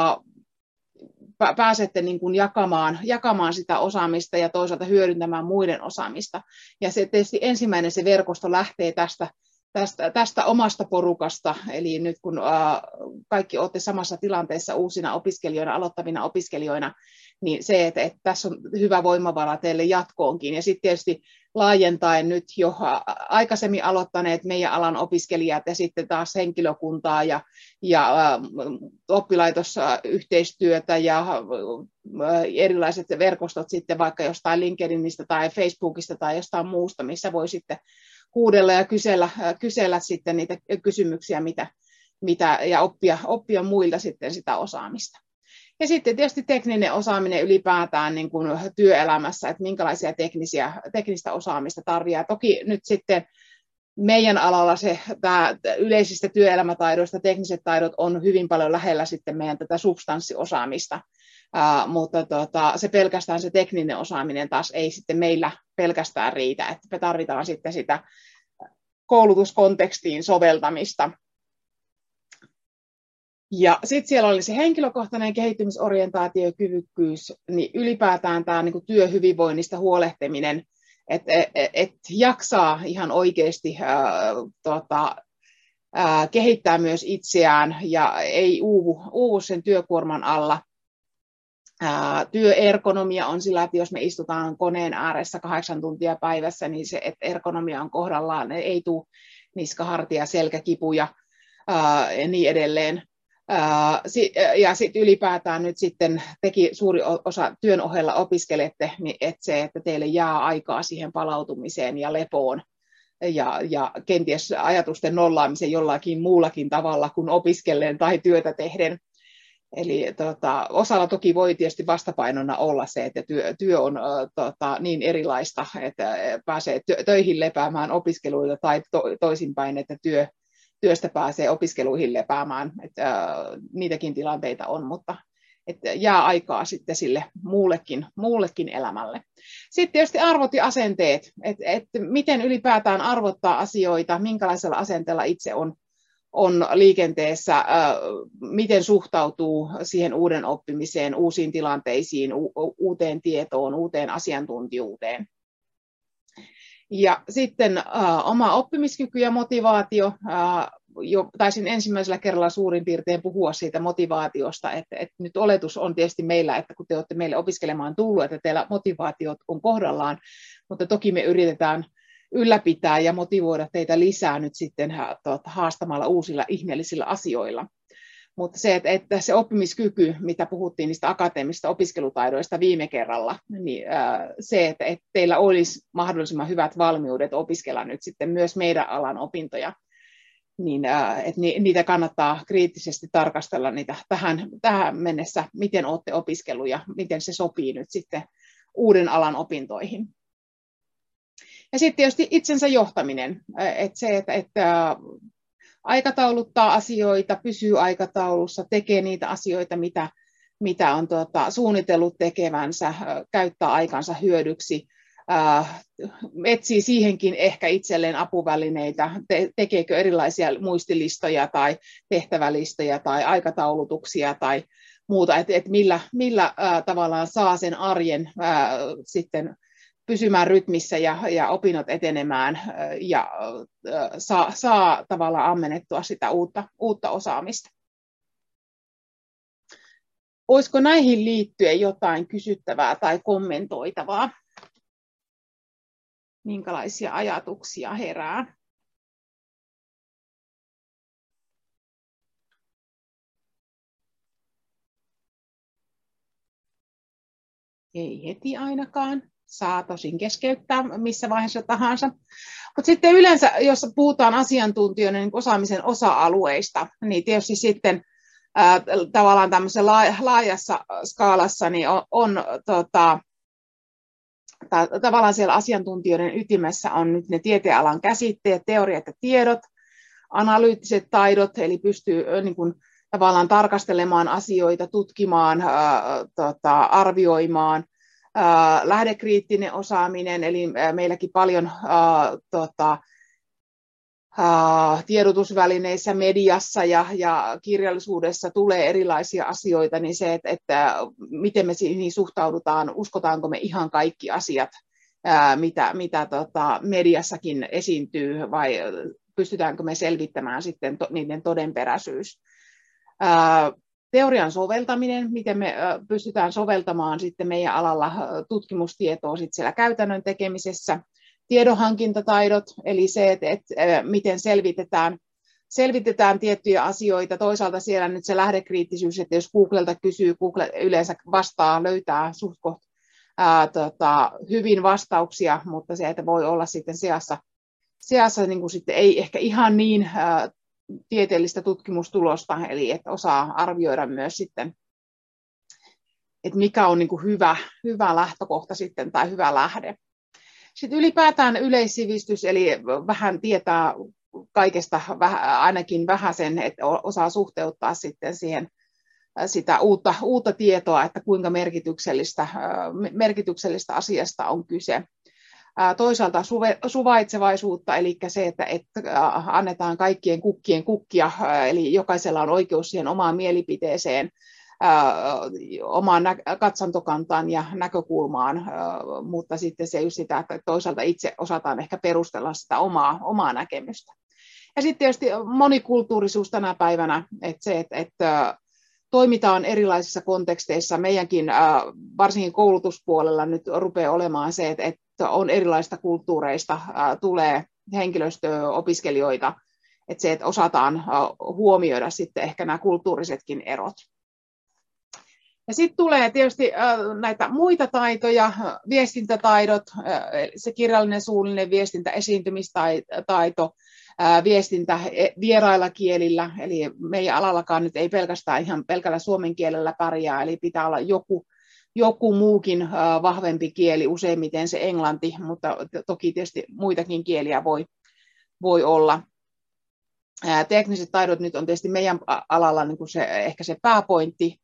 pääsette niin kuin jakamaan sitä osaamista ja toisaalta hyödyntämään muiden osaamista. Ja se tietysti ensimmäinen se verkosto lähtee tästä omasta porukasta, eli nyt kun kaikki olette samassa tilanteessa uusina opiskelijoina, aloittavina opiskelijoina, niin se, että tässä on hyvä voimavara teille jatkoonkin. Ja sitten tietysti laajentaen nyt jo aikaisemmin aloittaneet meidän alan opiskelijat ja sitten taas henkilökuntaa ja oppilaitosyhteistyötä ja erilaiset verkostot sitten vaikka jostain LinkedInistä tai Facebookista tai jostain muusta, missä voi sitten huudella ja kysellä sitten niitä kysymyksiä ja oppia muilta sitten sitä osaamista. Ja sitten tietysti tekninen osaaminen ylipäätään niin kuin työelämässä, että minkälaisia teknistä osaamista tarvitsee. Toki nyt sitten meidän alalla tämä yleisistä työelämätaidoista tekniset taidot on hyvin paljon lähellä sitten meidän tätä substanssiosaamista, mutta se pelkästään se tekninen osaaminen taas ei sitten meillä pelkästään riitä, että me tarvitaan sitten sitä koulutuskontekstiin soveltamista. Ja sitten siellä oli se henkilökohtainen kehittymisorientaatio ja kyvykkyys, niin ylipäätään tämä niin kuin työhyvinvoinnista huolehtiminen, että jaksaa ihan oikeasti kehittää myös itseään ja ei uuvu sen työkuorman alla. Työergonomia on sillä, että jos me istutaan koneen ääressä 8 tuntia päivässä, niin se, että ergonomia on kohdallaan, ei tule niska, hartia, selkäkipuja ja niin edelleen. Ja sitten ylipäätään nyt sitten suuri osa työn ohella opiskelette, niin että teille jää aikaa siihen palautumiseen ja lepoon ja kenties ajatusten nollaamiseen jollakin muullakin tavalla kuin opiskellen tai työtä tehden. Eli osalla toki voi tietysti vastapainona olla se, että työ on niin erilaista, että pääsee töihin lepäämään opiskeluilla tai toisinpäin, että työstä pääsee opiskeluihin lepäämään. Että niitäkin tilanteita on, mutta että jää aikaa sitten sille muullekin elämälle. Sitten tietysti arvot ja asenteet, että miten ylipäätään arvottaa asioita, minkälaisella asenteella itse on liikenteessä, miten suhtautuu siihen uuden oppimiseen, uusiin tilanteisiin, uuteen tietoon, uuteen asiantuntijuuteen. Ja sitten oma oppimiskyky ja motivaatio. Jo taisin ensimmäisellä kerralla suurin piirtein puhua siitä motivaatiosta, että nyt oletus on tietysti meillä, että kun te olette meille opiskelemaan tullut, että teillä motivaatiot on kohdallaan, mutta toki me yritetään ylläpitää ja motivoida teitä lisää nyt sitten haastamalla uusilla ihmeellisillä asioilla. Mutta se, että se oppimiskyky, mitä puhuttiin niistä akateemisista opiskelutaidoista viime kerralla, niin se, että teillä olisi mahdollisimman hyvät valmiudet opiskella nyt sitten myös meidän alan opintoja, niin että niitä kannattaa kriittisesti tarkastella niitä tähän mennessä, miten olette opiskellut ja miten se sopii nyt sitten uuden alan opintoihin. Ja sitten tietysti itsensä johtaminen, että se, että aikatauluttaa asioita, pysyy aikataulussa, tekee niitä asioita, mitä on suunnitellut tekevänsä, käyttää aikansa hyödyksi, etsii siihenkin ehkä itselleen apuvälineitä, tekeekö erilaisia muistilistoja tai tehtävälistoja tai aikataulutuksia tai muuta, että millä tavallaan saa sen arjen sitten pysymään rytmissä ja opinnot etenemään ja saa tavallaan ammennettua sitä uutta osaamista. Olisiko näihin liittyen jotain kysyttävää tai kommentoitavaa? Minkälaisia ajatuksia herää? Ei heti ainakaan. Saa tosin keskeyttää missä vaiheessa tahansa. Mutta sitten yleensä, jos puhutaan asiantuntijoiden niin osaamisen osa-alueista, niin tietysti sitten tavallaan tämmöisessä laajassa skaalassa niin on tavallaan siellä asiantuntijoiden ytimessä on nyt ne tieteenalan käsitteet, teoriat ja tiedot, analyyttiset taidot, eli pystyy niin kuin, tavallaan tarkastelemaan asioita, tutkimaan, arvioimaan, lähdekriittinen osaaminen, eli meilläkin paljon tiedotusvälineissä, mediassa ja kirjallisuudessa tulee erilaisia asioita, niin se, että miten me siihen suhtaudutaan, uskotaanko me ihan kaikki asiat, mitä mediassakin esiintyy, vai pystytäänkö me selvittämään sitten niiden todenperäisyys. Teorian soveltaminen, miten me pystytään soveltamaan sitten meidän alalla tutkimustietoa sitten siellä käytännön tekemisessä. Tiedonhankintataidot, eli se, että miten selvitetään tiettyjä asioita. Toisaalta siellä nyt se lähdekriittisyys, että jos Googlelta kysyy, Google yleensä vastaa, löytää suht hyvin vastauksia, mutta se, että voi olla sitten seassa niin kuin sitten ei ehkä ihan niin tieteellistä tutkimustulosta, eli että osaa arvioida myös sitten, että mikä on niin kuin hyvä lähtökohta sitten tai hyvä lähde. Sitten ylipäätään yleissivistys, eli vähän tietää kaikesta ainakin vähän sen, että osaa suhteuttaa sitten siihen sitä uutta tietoa, että kuinka merkityksellistä asiasta on kyse. Toisaalta suvaitsevaisuutta, eli se, että annetaan kaikkien kukkien kukkia, eli jokaisella on oikeus siihen omaan mielipiteeseen, omaan katsantokantaan ja näkökulmaan, mutta sitten se just sitä, että toisaalta itse osataan ehkä perustella sitä omaa näkemystä. Ja sitten tietysti monikulttuurisuus tänä päivänä, että se, että toimitaan erilaisissa konteksteissa. Meidänkin varsinkin koulutuspuolella nyt rupeaa olemaan se, että on erilaisista kulttuureista, tulee henkilöstöä, opiskelijoita, että se, että osataan huomioida sitten ehkä nämä kulttuurisetkin erot. Ja sitten tulee tietysti näitä muita taitoja, viestintätaidot, se kirjallinen, suullinen viestintä, esiintymistaito, viestintä vierailla kielillä, eli meidän alallakaan nyt ei pelkästään ihan pelkällä suomen kielellä pärjää, eli pitää olla joku muukin vahvempi kieli, useimmiten se englanti, mutta toki tietysti muitakin kieliä voi olla. Tekniset taidot nyt on tietysti meidän alalla niin kuin ehkä se pääpointti,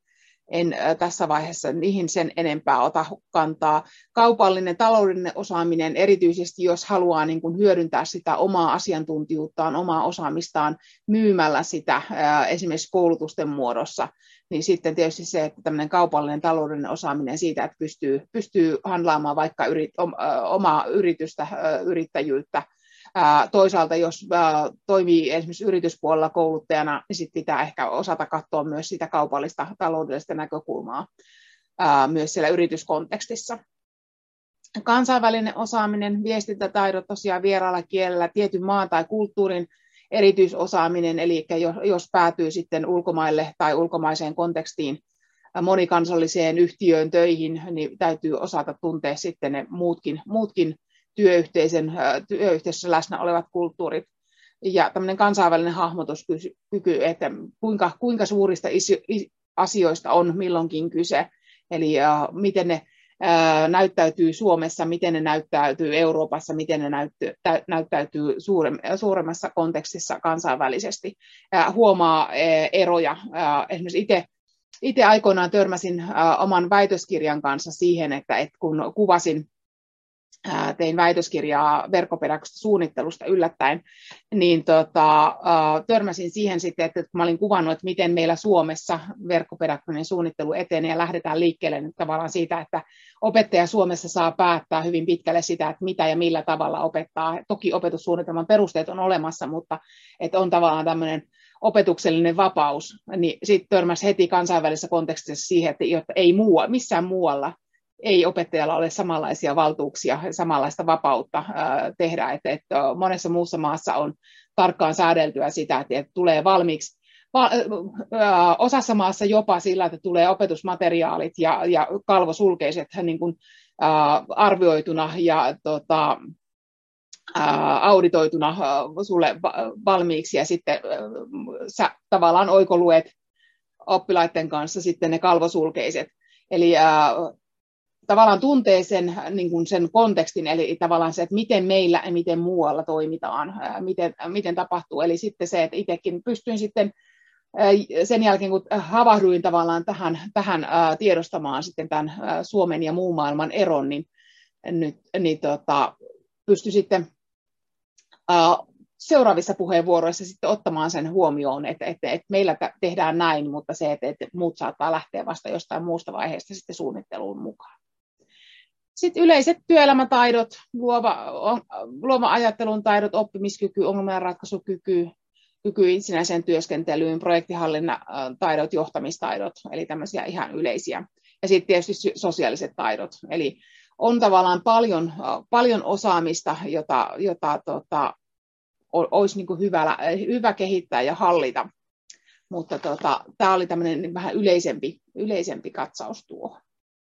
en tässä vaiheessa niihin sen enempää ota kantaa. Kaupallinen, taloudellinen osaaminen, erityisesti jos haluaa niin kuin hyödyntää sitä omaa asiantuntijuuttaan, omaa osaamistaan myymällä sitä esimerkiksi koulutusten muodossa, niin sitten tietysti se, että tämmöinen kaupallinen, taloudellinen osaaminen siitä, että pystyy handlaamaan vaikka omaa yritystä, yrittäjyyttä. Toisaalta jos toimii esimerkiksi yrityspuolella kouluttajana, niin sit pitää ehkä osata katsoa myös sitä kaupallista taloudellista näkökulmaa myös siellä yrityskontekstissa. Kansainvälinen osaaminen, viestintätaidot tosiaan vieraalla kielellä, tietyn maan tai kulttuurin erityisosaaminen, eli jos päätyy sitten ulkomaille tai ulkomaiseen kontekstiin monikansalliseen yhtiöön töihin, niin täytyy osata tuntea sitten ne muutkin työyhteisössä läsnä olevat kulttuurit. Ja tämmöinen kansainvälinen hahmotuskyky, että kuinka suurista asioista on milloinkin kyse, eli miten ne näyttäytyy Suomessa, miten ne näyttäytyy Euroopassa, miten ne näyttäytyy suuremmassa kontekstissa kansainvälisesti. Huomaa eroja. Esimerkiksi itse aikoinaan törmäsin oman väitöskirjan kanssa siihen, että kun tein väitöskirjaa verkkopedagogista suunnittelusta yllättäen, niin törmäsin siihen sitten, että kun mä olin kuvannut, että miten meillä Suomessa verkkopedagoginen suunnittelu etenee ja lähdetään liikkeelle nyt tavallaan siitä, että opettaja Suomessa saa päättää hyvin pitkälle sitä, että mitä ja millä tavalla opettaa. Toki opetussuunnitelman perusteet on olemassa, mutta että on tavallaan tämmöinen opetuksellinen vapaus, niin sitten törmäsi heti kansainvälisessä kontekstissa siihen, että ei missään muualla ei opettajalla ole samanlaisia valtuuksia, samanlaista vapautta tehdä, että monessa muussa maassa on tarkkaan säädeltyä sitä, että tulee valmiiksi, osassa maassa jopa sillä, että tulee opetusmateriaalit ja kalvosulkeiset niin kuin, arvioituna ja auditoituna sulle valmiiksi, ja sitten sä tavallaan oikoluet oppilaiden kanssa sitten ne kalvosulkeiset. Eli tavallaan tuntee sen kontekstin, eli tavallaan se, että miten meillä ja miten muualla toimitaan, miten tapahtuu. Eli sitten se, että itsekin pystyin sitten sen jälkeen, kun havahduin tavallaan tähän tiedostamaan sitten tämän Suomen ja muun maailman eron, niin pystyin sitten seuraavissa puheenvuoroissa sitten ottamaan sen huomioon, että meillä tehdään näin, mutta se, että muut saattaa lähteä vasta jostain muusta vaiheesta sitten suunnitteluun mukaan. Sitten yleiset työelämätaidot, luova ajattelun taidot, oppimiskyky, ongelmanratkaisukyky, kyky itsenäiseen työskentelyyn, projektihallinnan taidot, johtamistaidot, eli tämmöisiä ihan yleisiä. Ja sitten tietysti sosiaaliset taidot, eli on tavallaan paljon osaamista, jota olisi niin kuin hyvä kehittää ja hallita. Mutta tämä oli tämmöinen vähän yleisempi katsaus tuohon.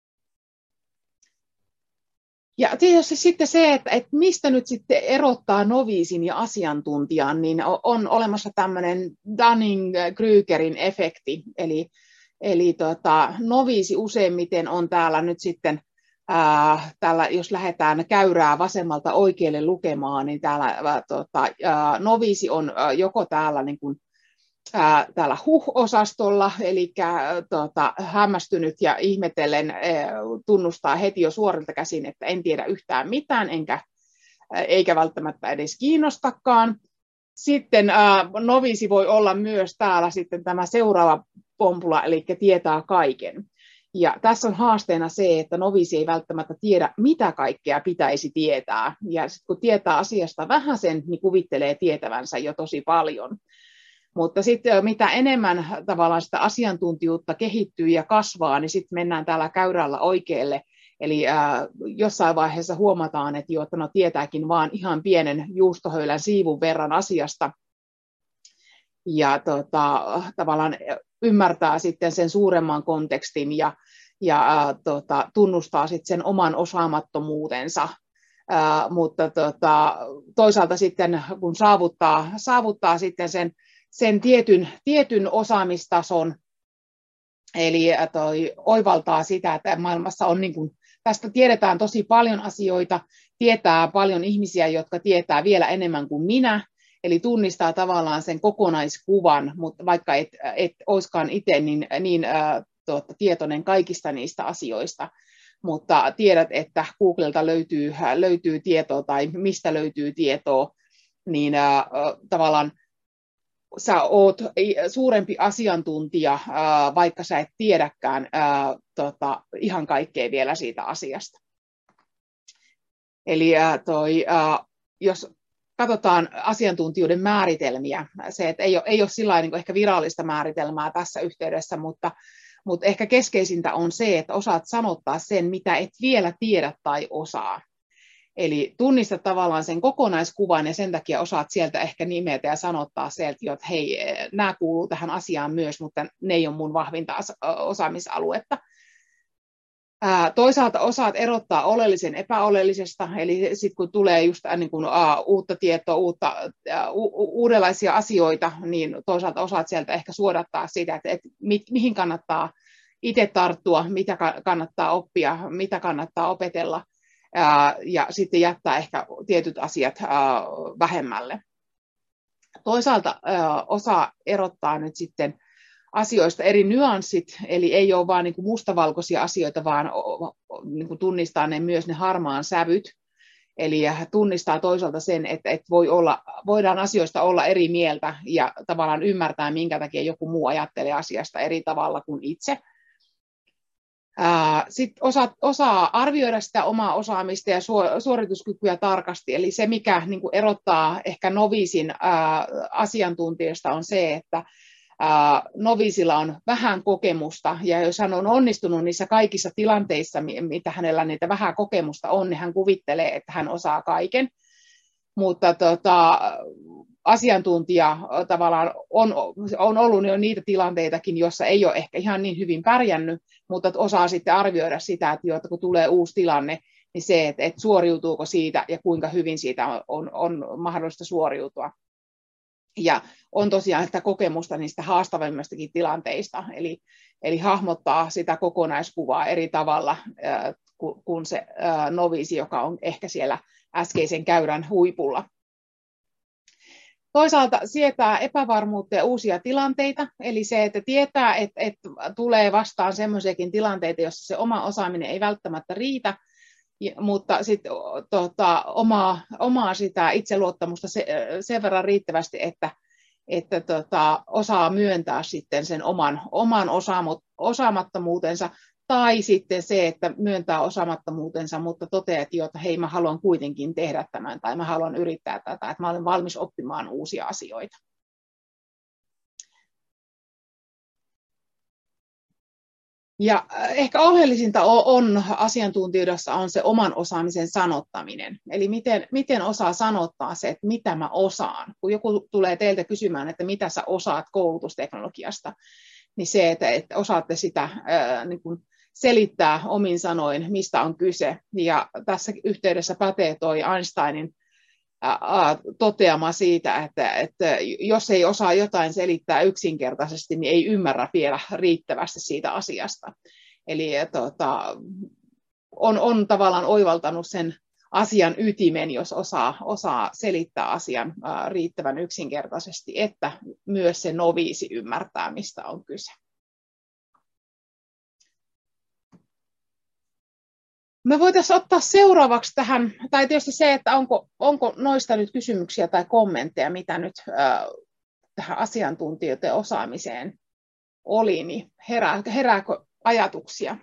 Ja tietysti sitten se, että mistä nyt sitten erottaa noviisin ja asiantuntijan, niin on olemassa tämmöinen Dunning-Krugerin efekti. Eli noviisi useimmiten on täällä nyt sitten, jos lähdetään käyrää vasemmalta oikealle lukemaan, niin täällä noviisi on joko täällä niin kuin täällä huh-osastolla, eli hämmästynyt ja ihmetellen tunnustaa heti jo suorilta käsin, että en tiedä yhtään mitään, eikä välttämättä edes kiinnostakaan. Sitten noviisi voi olla myös täällä sitten tämä seuraava pompula, eli tietää kaiken. Ja tässä on haasteena se, että noviisi ei välttämättä tiedä, mitä kaikkea pitäisi tietää. Ja sitten kun tietää asiasta vähäsen, niin kuvittelee tietävänsä jo tosi paljon. Mutta sitten mitä enemmän tavallaan sitä asiantuntijuutta kehittyy ja kasvaa, niin sitten mennään täällä käyrällä oikealle. Eli jossain vaiheessa huomataan, että tietääkin vaan ihan pienen juustohöylän siivun verran asiasta. Ja tavallaan ymmärtää sitten sen suuremman kontekstin ja tunnustaa sitten sen oman osaamattomuutensa. Mutta toisaalta sitten kun saavuttaa sitten sen tietyn osaamistason, eli oivaltaa sitä, että maailmassa on niin kuin, tästä tiedetään tosi paljon asioita, tietää paljon ihmisiä, jotka tietää vielä enemmän kuin minä, eli tunnistaa tavallaan sen kokonaiskuvan, mutta vaikka et olisikaan itse niin tietoinen kaikista niistä asioista, mutta tiedät, että Googlelta löytyy tietoa tai mistä löytyy tietoa, niin tavallaan sä oot suurempi asiantuntija, vaikka sä et tiedäkään ihan kaikkea vielä siitä asiasta. Eli jos katsotaan asiantuntijoiden määritelmiä, se, että ei ole sillä niin ehkä virallista määritelmää tässä yhteydessä, mutta ehkä keskeisintä on se, että osaat sanottaa sen, mitä et vielä tiedä tai osaa. Eli tunnistat tavallaan sen kokonaiskuvan ja sen takia osaat sieltä ehkä nimetä ja sanottaa sieltä, että hei, nämä kuuluu tähän asiaan myös, mutta ne ei ole mun vahvinta osaamisaluetta. Toisaalta osaat erottaa oleellisen epäoleellisesta, eli sitten kun tulee just niin kuin, uutta tietoa, uudenlaisia asioita, niin toisaalta osaat sieltä ehkä suodattaa sitä, että mihin kannattaa itse tarttua, mitä kannattaa oppia, mitä kannattaa opetella, ja sitten jättää ehkä tietyt asiat vähemmälle. Toisaalta osaa erottaa nyt sitten asioista eri nyanssit, eli ei ole vain niin kuin mustavalkoisia asioita, vaan niin kuin tunnistaa myös ne harmaan sävyt. Eli tunnistaa toisaalta sen, että voidaan asioista olla eri mieltä ja tavallaan ymmärtää, minkä takia joku muu ajattelee asiasta eri tavalla kuin itse. Sitten osaa arvioida sitä omaa osaamista ja suorituskykyä tarkasti. Eli se, mikä niin kuin erottaa ehkä noviisin asiantuntijasta, on se, että noviisilla on vähän kokemusta, ja jos hän on onnistunut niissä kaikissa tilanteissa, mitä hänellä niitä vähän kokemusta on, niin hän kuvittelee, että hän osaa kaiken. Mutta asiantuntija tavallaan on ollut jo niitä tilanteitakin, joissa ei ole ehkä ihan niin hyvin pärjännyt, mutta osaa sitten arvioida sitä, että kun tulee uusi tilanne, niin se, että suoriutuuko siitä ja kuinka hyvin siitä on mahdollista suoriutua. Ja on tosiaan sitä kokemusta niistä haastavimmistakin tilanteista, eli hahmottaa sitä kokonaiskuvaa eri tavalla kuin se noviisi, joka on ehkä siellä äskeisen käyrän huipulla. Toisaalta sietää epävarmuutta ja uusia tilanteita, eli se, että tietää, että tulee vastaan sellaisiakin tilanteita, joissa se oma osaaminen ei välttämättä riitä, mutta sitten omaa sitä itseluottamusta sen verran riittävästi, että osaa myöntää sitten sen oman osaamattomuutensa, tai sitten se, että myöntää osaamattomuutensa, mutta toteaa, että hei, mä haluan kuitenkin tehdä tämän, tai mä haluan yrittää tätä, että mä olen valmis oppimaan uusia asioita. Ja ehkä oleellisinta on asiantuntijuudessa on se oman osaamisen sanottaminen. Eli miten osaa sanottaa se, että mitä mä osaan. Kun joku tulee teiltä kysymään, että mitä sä osaat koulutusteknologiasta, niin se, että osaatte sitä niin kuin selittää omin sanoin, mistä on kyse. Ja tässä yhteydessä pätee toi Einsteinin toteama siitä, että jos ei osaa jotain selittää yksinkertaisesti, niin ei ymmärrä vielä riittävästi siitä asiasta. Eli on tavallaan oivaltanut sen asian ytimen, jos osaa selittää asian riittävän yksinkertaisesti, että myös se noviisi ymmärtää, mistä on kyse. Me voitaisiin ottaa seuraavaksi tähän, tai tietysti se, että onko noista nyt kysymyksiä tai kommentteja, mitä nyt tähän asiantuntijoiden osaamiseen oli, niin herääkö ajatuksia?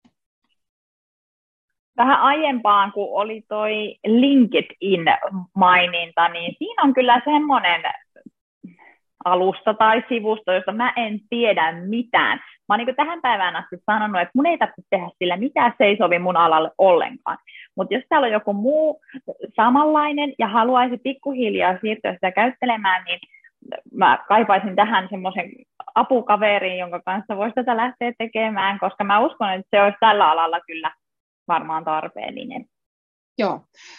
Vähän aiempaan, kun oli toi LinkedIn-maininta, niin siinä on kyllä semmoinen alusta tai sivusto, josta mä en tiedä mitään. Mä oon niin tähän päivään asti sanonut, että mun ei tarvitse tehdä sillä mitään, se ei sovi mun alalle ollenkaan. Mutta jos täällä on joku muu samanlainen ja haluaisi pikkuhiljaa siirtyä sitä käyttelemään, niin mä kaipaisin tähän semmoisen apukaverin, jonka kanssa voisi tätä lähteä tekemään, koska mä uskon, että se olisi tällä alalla kyllä varmaan tarpeellinen. Joo.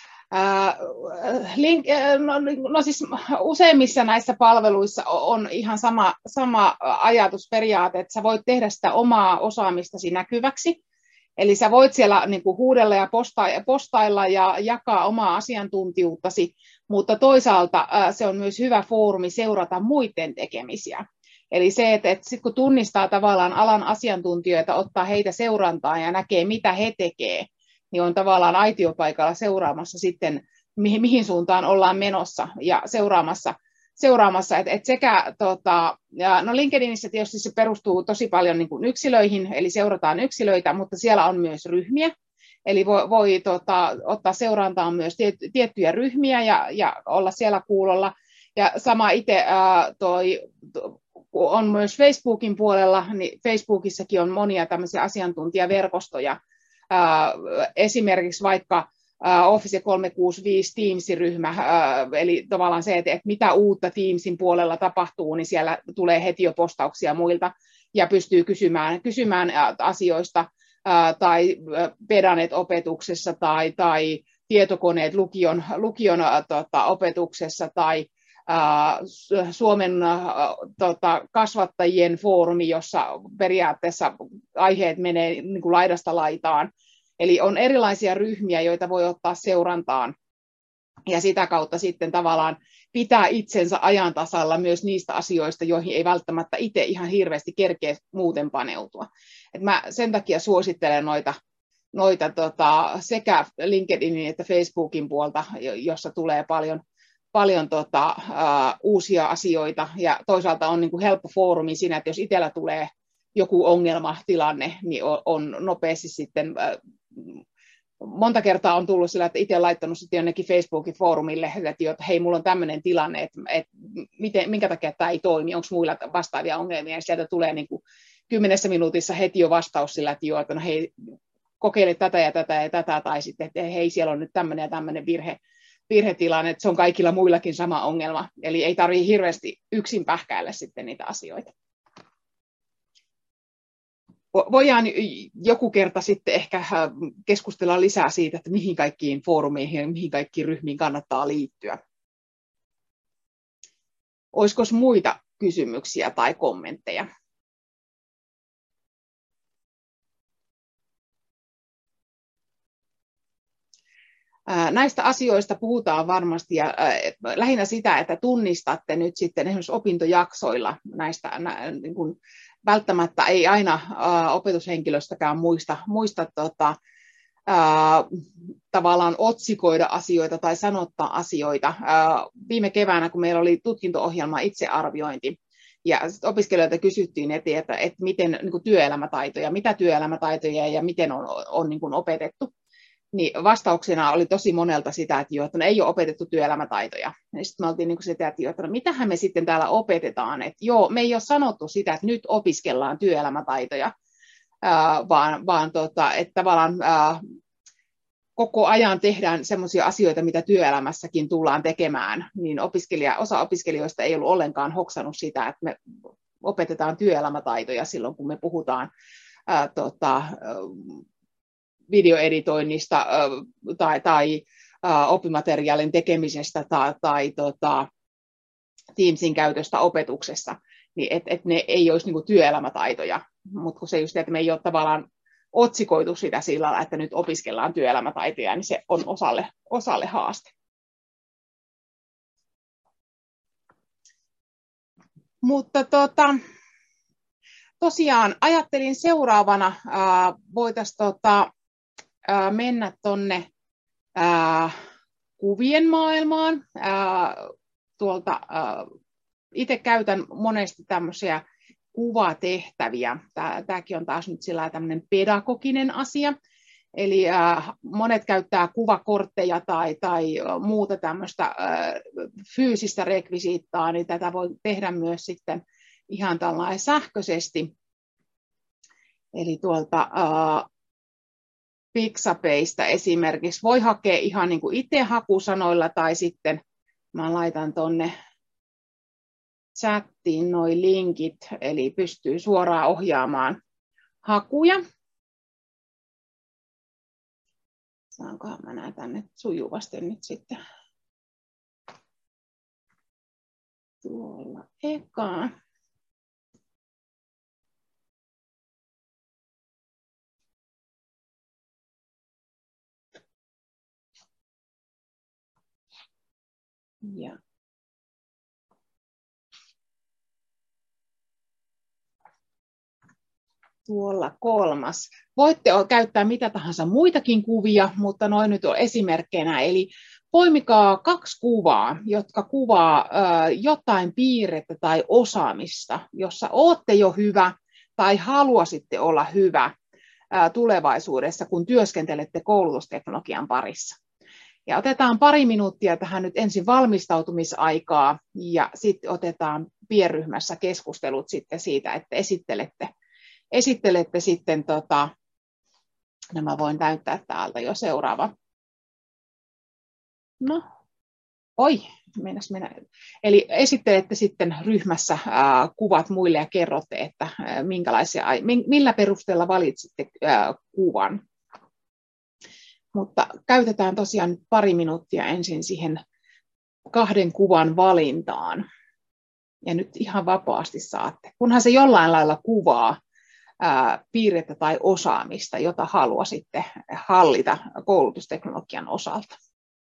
No siis useimmissa näissä palveluissa on ihan sama ajatusperiaate, että sä voit tehdä sitä omaa osaamistasi näkyväksi. Eli sä voit siellä niin kuin huudella ja postailla ja jakaa omaa asiantuntijuuttasi, mutta toisaalta se on myös hyvä foorumi seurata muiden tekemisiä. Eli se, että sit kun tunnistaa tavallaan alan asiantuntijoita, ottaa heitä seurantaan ja näkee, mitä he tekevät, niin on tavallaan aitiopaikalla seuraamassa sitten, mihin suuntaan ollaan menossa ja seuraamassa että sekä no LinkedInissä tietysti se perustuu tosi paljon niin kuin yksilöihin, eli seurataan yksilöitä, mutta siellä on myös ryhmiä, eli voi ottaa seurantaan myös tiettyjä ryhmiä ja olla siellä kuulolla, ja sama itse on myös Facebookin puolella, niin Facebookissakin on monia tämmöisiä asiantuntijaverkostoja, esimerkiksi vaikka Office 365 Teams-ryhmä, eli tavallaan se, että mitä uutta Teamsin puolella tapahtuu, niin siellä tulee heti jo postauksia muilta ja pystyy kysymään asioista, tai Pedanet-opetuksessa tai tietokoneet lukion opetuksessa tai Suomen kasvattajien foorumi, jossa periaatteessa aiheet menee niin kuin laidasta laitaan. Eli on erilaisia ryhmiä, joita voi ottaa seurantaan ja sitä kautta sitten tavallaan pitää itsensä ajan tasalla myös niistä asioista, joihin ei välttämättä itse ihan hirveästi kerkeä muuten paneutua. Et mä sen takia suosittelen noita sekä LinkedInin että Facebookin puolta, jossa tulee paljon uusia asioita, ja toisaalta on niin kuin helppo foorumi siinä, että jos itsellä tulee joku ongelmatilanne, niin on nopeasti sitten, monta kertaa on tullut sillä, että itse laittanut sitten jonnekin Facebookin foorumille, että hei, mulla on tämmöinen tilanne, että minkä takia tämä ei toimi, onko muilla vastaavia ongelmia, ja sieltä tulee niin kuin 10 minuutissa heti jo vastaus sillä, että no hei, kokeile tätä ja tätä ja tätä, tai sitten, että hei, siellä on nyt tämmöinen ja tämmöinen virhetilanne, että se on kaikilla muillakin sama ongelma, eli ei tarvitse hirveästi yksin pähkäillä sitten niitä asioita. Voidaan joku kerta sitten ehkä keskustella lisää siitä, että mihin kaikkiin foorumeihin ja mihin kaikkiin ryhmiin kannattaa liittyä. Olisiko muita kysymyksiä tai kommentteja? Näistä asioista puhutaan varmasti, ja lähinnä sitä, että tunnistatte nyt sitten esimerkiksi opintojaksoilla näistä, niin kuin välttämättä ei aina opetushenkilöstäkään muista tavallaan otsikoida asioita tai sanottaa asioita. Viime keväänä, kun meillä oli tutkinto-ohjelma itsearviointi, ja opiskelijoilta kysyttiin, että miten niin kuin työelämätaitoja, mitä työelämätaitoja ja miten on niin kuin opetettu. Niin vastauksena oli tosi monelta sitä, että ei ole opetettu työelämätaitoja. Ja sitten me oltiin niin kuin sitä, että no mitähän me sitten täällä opetetaan. Että me ei ole sanottu sitä, että nyt opiskellaan työelämätaitoja, vaan että tavallaan koko ajan tehdään sellaisia asioita, mitä työelämässäkin tullaan tekemään. Niin osa opiskelijoista ei ollut ollenkaan hoksannut sitä, että me opetetaan työelämätaitoja silloin, kun me puhutaan videoeditoinnista tai oppimateriaalin tekemisestä tai Teamsin käytöstä opetuksessa, niin että ne ei olisi niin työelämätaitoja, mutta kun se just, että me ei ole tavallaan otsikoitu sitä sillä lailla, että nyt opiskellaan työelämätaitoja, niin se on osalle haaste. Mutta tosiaan ajattelin seuraavana voitaisiin mennä tuonne kuvien maailmaan. Itse käytän monesti tämmöisiä kuvatehtäviä. Tämäkin on taas nyt sillä tämmöinen pedagoginen asia. Eli monet käyttää kuvakortteja tai muuta tämmöistä fyysistä rekvisiittaa, niin tätä voi tehdä myös sitten ihan tällainen sähköisesti. Eli tuolta Pixapeista esimerkiksi voi hakea ihan niin kuin itse hakusanoilla, tai sitten mä laitan tuonne chattiin nuo linkit, eli pystyy suoraan ohjaamaan hakuja. Saankohan mä näin tänne sujuvasti nyt sitten tuolla ekaan. Ja tuolla 3. Voitte käyttää mitä tahansa muitakin kuvia, mutta noin nyt on esimerkkeinä. Eli poimikaa 2 kuvaa, jotka kuvaa jotain piirrettä tai osaamista, jossa olette jo hyvä tai haluaisitte olla hyvä tulevaisuudessa, kun työskentelette koulutusteknologian parissa. Ja otetaan 2 minuuttia tähän nyt ensin valmistautumisaikaa ja sitten otetaan pienryhmässä keskustelut sitten siitä, että esittelette sitten, nämä voin täyttää täältä jo seuraava. No, mennä. Eli esittelette sitten ryhmässä kuvat muille ja kerrotte, että millä perusteella valitsitte kuvan. Mutta käytetään tosiaan 2 minuuttia ensin siihen 2 kuvan valintaan. Ja nyt ihan vapaasti saatte, kunhan se jollain lailla kuvaa piirrettä tai osaamista, jota haluaisitte hallita koulutusteknologian osalta.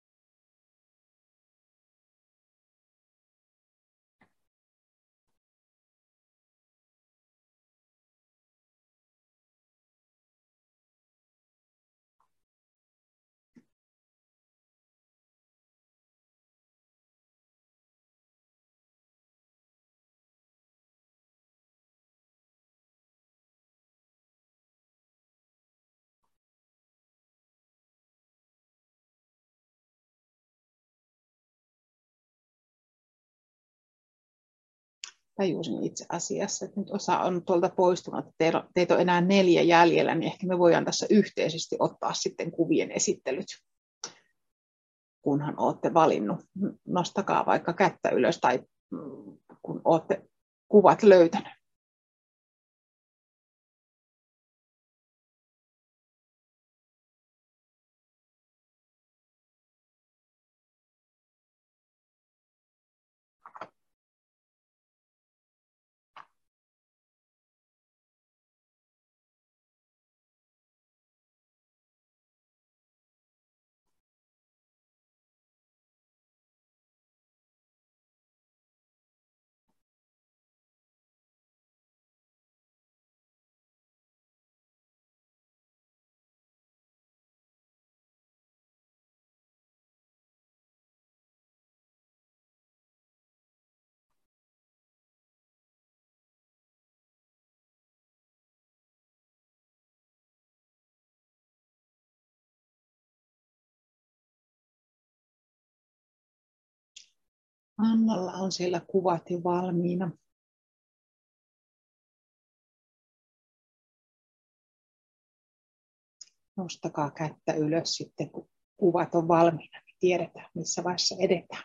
Tajusin itse asiassa, että nyt osa on tuolta poistunut, että teitä on enää 4 jäljellä, niin ehkä me voidaan tässä yhteisesti ottaa sitten kuvien esittelyt, kunhan olette valinnut. Nostakaa vaikka kättä ylös tai kun olette kuvat löytäneet. Annalla on siellä kuvat jo valmiina. Nostakaa kättä ylös sitten, kun kuvat on valmiina, niin tiedetään, missä vaiheessa edetään.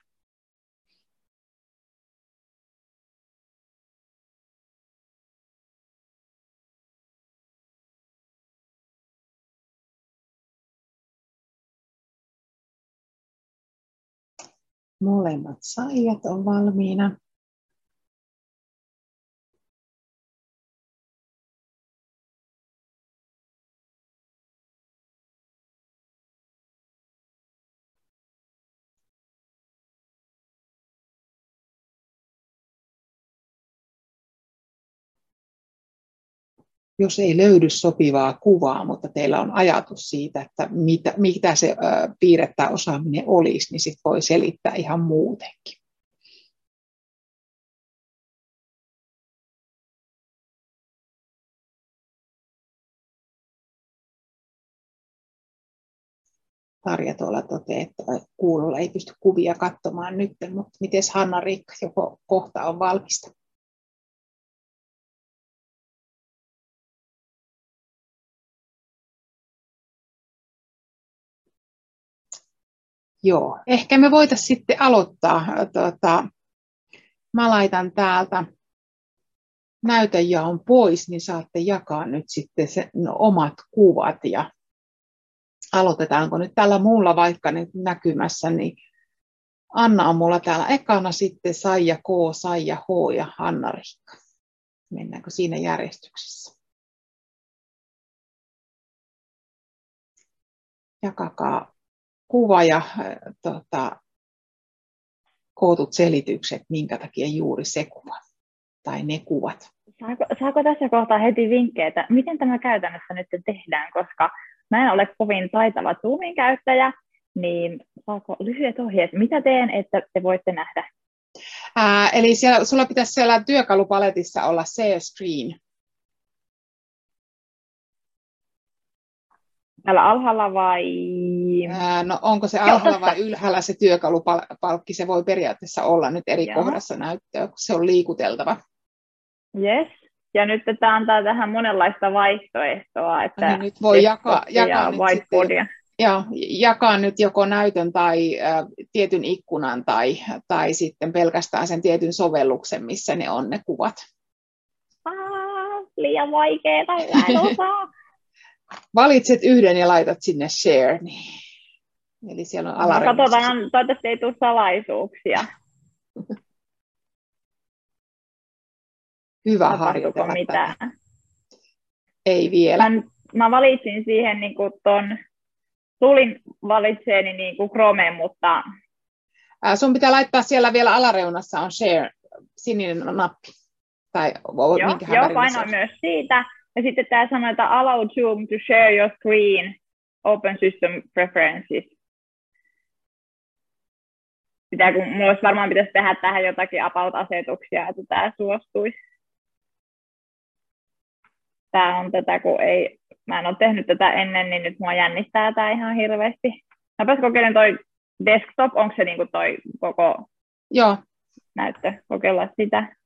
Molemmat saijat on valmiina. Jos ei löydy sopivaa kuvaa, mutta teillä on ajatus siitä, että mitä se piirre tai osaaminen olisi, niin sit voi selittää ihan muutenkin. Tarja tuolla toteaa, että kuulolla ei pysty kuvia katsomaan nyt, mutta miten Hanna-Riikka, joko kohta on valmista? Joo, ehkä me voitaisiin sitten aloittaa. Mä laitan täältä näytönjaon pois, niin saatte jakaa nyt sitten omat kuvat. Ja aloitetaanko nyt tällä muulla vaikka nyt näkymässä, niin Anna on mulla täällä ekana, sitten Saija K, Saija H ja Hanna-Riikka. Mennäänkö siinä järjestyksessä? Jakakaa kuva ja kootut selitykset, minkä takia juuri se kuva. tai ne kuvat. Saako tässä kohtaa heti vinkkejä, että miten tämä käytännössä nyt tehdään, koska mä en ole kovin taitava Zoomin käyttäjä, niin saako lyhyet ohjeet, mitä teen, että te voitte nähdä? Eli sulla pitäisi siellä työkalupaletissa olla share screen. Täällä alhaalla vai? No onko se alhaalla vai ylhäällä se työkalupalkki? Se voi periaatteessa olla nyt eri kohdassa näyttöä, kun se on liikuteltava. Yes. Ja nyt tämä antaa tähän monenlaista vaihtoehtoa, että niin nyt voi jakaa jakaa nyt joko näytön tai tietyn ikkunan tai sitten pelkästään sen tietyn sovelluksen, missä ne on ne kuvat. Liian vaikeeta, en osaa. Valitset yhden ja laitat sinne share. Niin. Eli siellä on alareunassa. Katsotaan, toivottavasti ei tule salaisuuksia. Hyvä harjoitella. Mitään? Ei vielä. Mä valitsin siihen niin tulin valitseeni niin Chromeen, mutta... Sun pitää laittaa siellä vielä alareunassa on share, sininen nappi. Tai joo, painoin myös siitä. Ja sitten tämä sanoo, että allow Zoom to share your screen, open system preferences. Mulla varmaan pitäisi tehdä tähän jotakin about-asetuksia, että tämä suostuisi. Tämä on tätä, kun mä en ole tehnyt tätä ennen, niin nyt mua jännittää tämä ihan hirveästi. Mäpäs kokeilen toi desktop, onko se niinku toi koko näyttö? Kokeillaan sitä.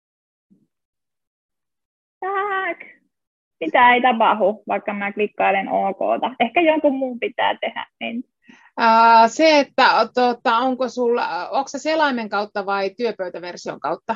Mitä ei tapahdu, vaikka mä klikkailen OK:ta. Ehkä jonkun muun pitää tehdä. Niin. Se, että onko se selaimen kautta vai työpöytäversion kautta?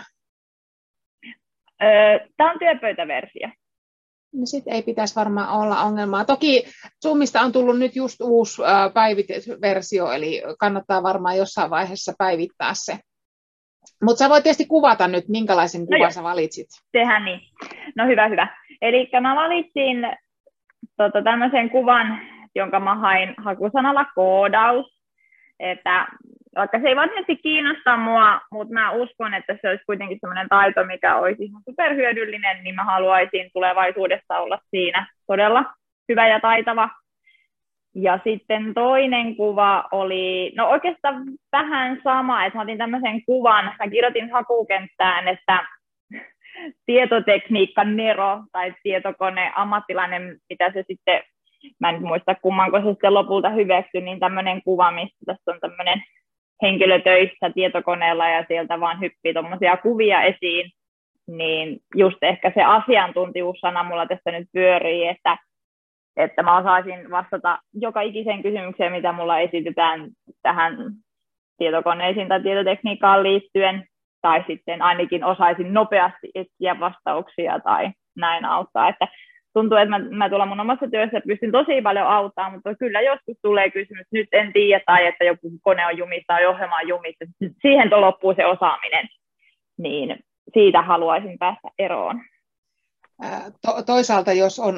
Tämä on työpöytäversio. No sitten ei pitäisi varmaan olla ongelmaa. Toki Zoomista on tullut nyt just uusi päivitetty versio, eli kannattaa varmaan jossain vaiheessa päivittää se. Mutta sä voit tietysti kuvata nyt, minkälaisen kuvan sä valitsit. Tehdään niin. No hyvä. Eli mä valitsin tämmöisen kuvan, jonka mä hain hakusanalla koodaus. Että vaikka se ei varsinaisesti kiinnosta mua, mutta mä uskon, että se olisi kuitenkin sellainen taito, mikä olisi ihan superhyödyllinen, niin mä haluaisin tulevaisuudessa olla siinä todella hyvä ja taitava. Ja sitten toinen kuva oli, no oikeastaan vähän sama, että mä otin tämmöisen kuvan, mä kirjoitin hakukenttään, että tietotekniikka Nero tai tietokone ammattilainen, mitä se sitten, mä en muista kummanko se sitten lopulta hyväksyi, niin tämmöinen kuva, missä tässä on tämmöinen henkilö töissä tietokoneella ja sieltä vaan hyppii tuommoisia kuvia esiin, niin just ehkä se asiantuntijuussana mulla tässä nyt pyörii, että mä osaisin vastata joka ikiseen kysymykseen, mitä mulla esitetään tähän tietokoneisiin tai tietotekniikkaan liittyen, tai sitten ainakin osaisin nopeasti etsiä vastauksia tai näin auttaa. Että tuntuu, että mä tuolla mun omassa työssä pystyn tosi paljon auttamaan, mutta kyllä joskus tulee kysymys, nyt en tiedä, tai että joku kone on jumissa tai ohjelma on jumissa. Siihen loppuu se osaaminen, niin siitä haluaisin päästä eroon. Toisaalta, jos on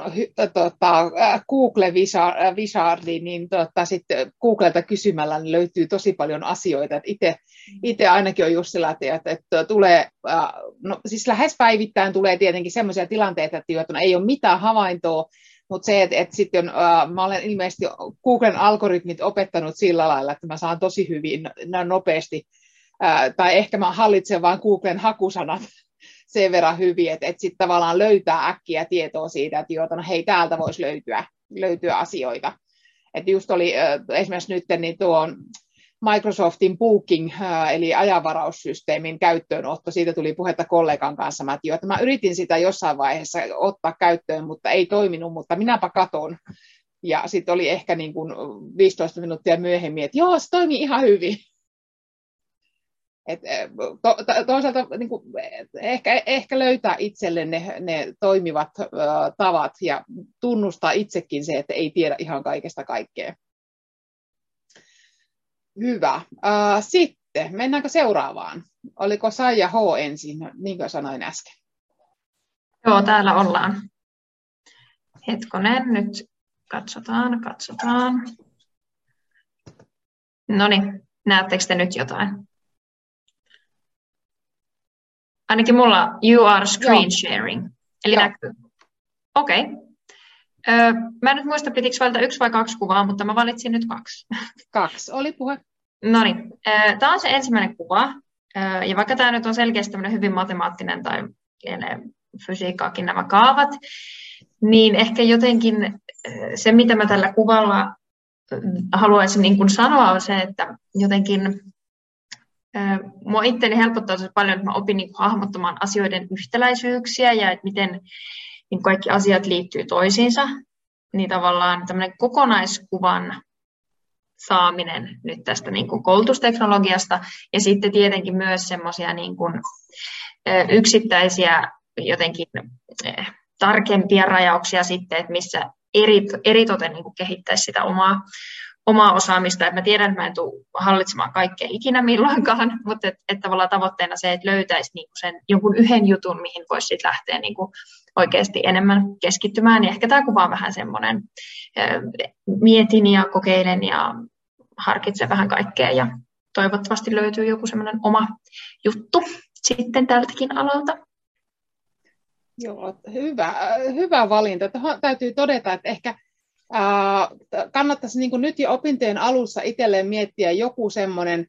Google Wizardi, niin sitten Googlelta kysymällä niin löytyy tosi paljon asioita. Itse ainakin on just sillä, että tulee, no, siis lähes päivittäin tulee tietenkin sellaisia tilanteita, että ei ole mitään havaintoa, mutta se, että sitten mä olen ilmeisesti Googlen algoritmit opettanut sillä lailla, että mä saan tosi hyvin nopeasti, tai ehkä mä hallitsen vain Googlen hakusanat sen verran hyvin, että sitten tavallaan löytää äkkiä tietoa siitä, että hei, täältä voisi löytyä asioita. Että just oli esimerkiksi nyt niin tuon Microsoftin Booking, eli ajanvaraussysteemin käyttöönotto, siitä tuli puhetta kollegan kanssa, että mä yritin sitä jossain vaiheessa ottaa käyttöön, mutta ei toiminut, mutta minäpä katon. Ja sitten oli ehkä niin kuin 15 minuuttia myöhemmin, että joo, se toimii ihan hyvin. Toisaalta niin kuin, ehkä löytää itselle ne toimivat tavat ja tunnustaa itsekin se, että ei tiedä ihan kaikesta kaikkea. Hyvä. Sitten mennäänkö seuraavaan? Oliko Saija H ensin, niin kuin sanoin äsken? Joo, täällä ollaan. Hetkonen, nyt katsotaan. Noniin, näettekö te nyt jotain? Ainakin mulla you are screen sharing, eli näkyy. Okei. Mä en nyt muista, pitikö valita 1 vai 2 kuvaa, mutta mä valitsin nyt 2. 2 oli puhe. Noniin. Tämä on se ensimmäinen kuva. Ja vaikka tämä nyt on selkeästi tämmöinen hyvin matemaattinen tai fysiikkaakin nämä kaavat, niin ehkä jotenkin se, mitä mä tällä kuvalla haluaisin niin kuin sanoa, on se, että jotenkin mua itseäni helpottaa tosi paljon, että mä opin niin kuin hahmottamaan asioiden yhtäläisyyksiä ja että miten niin kaikki asiat liittyy toisiinsa. Niin tavallaan tämmöinen kokonaiskuvan saaminen nyt tästä niin kuin koulutusteknologiasta ja sitten tietenkin myös semmoisia niin kuin yksittäisiä jotenkin tarkempia rajauksia sitten, että missä eritoten niin kuin kehittäisi sitä omaa osaamista. Että mä tiedän, että mä en tule hallitsemaan kaikkea ikinä milloinkaan, mutta että tavallaan tavoitteena se, että löytäisi niin kuin sen jonkun yhden jutun, mihin voisi sitten lähteä niin kuin oikeasti enemmän keskittymään. Ja ehkä tämä kuva on vähän semmoinen, mietin ja kokeilen ja harkitsen vähän kaikkea ja toivottavasti löytyy joku semmoinen oma juttu sitten tältäkin alalta. Joo, hyvä valinta. Tuohon täytyy todeta, että ehkä kannattaisi niin kuin nyt jo opintojen alussa itselleen miettiä joku semmoinen,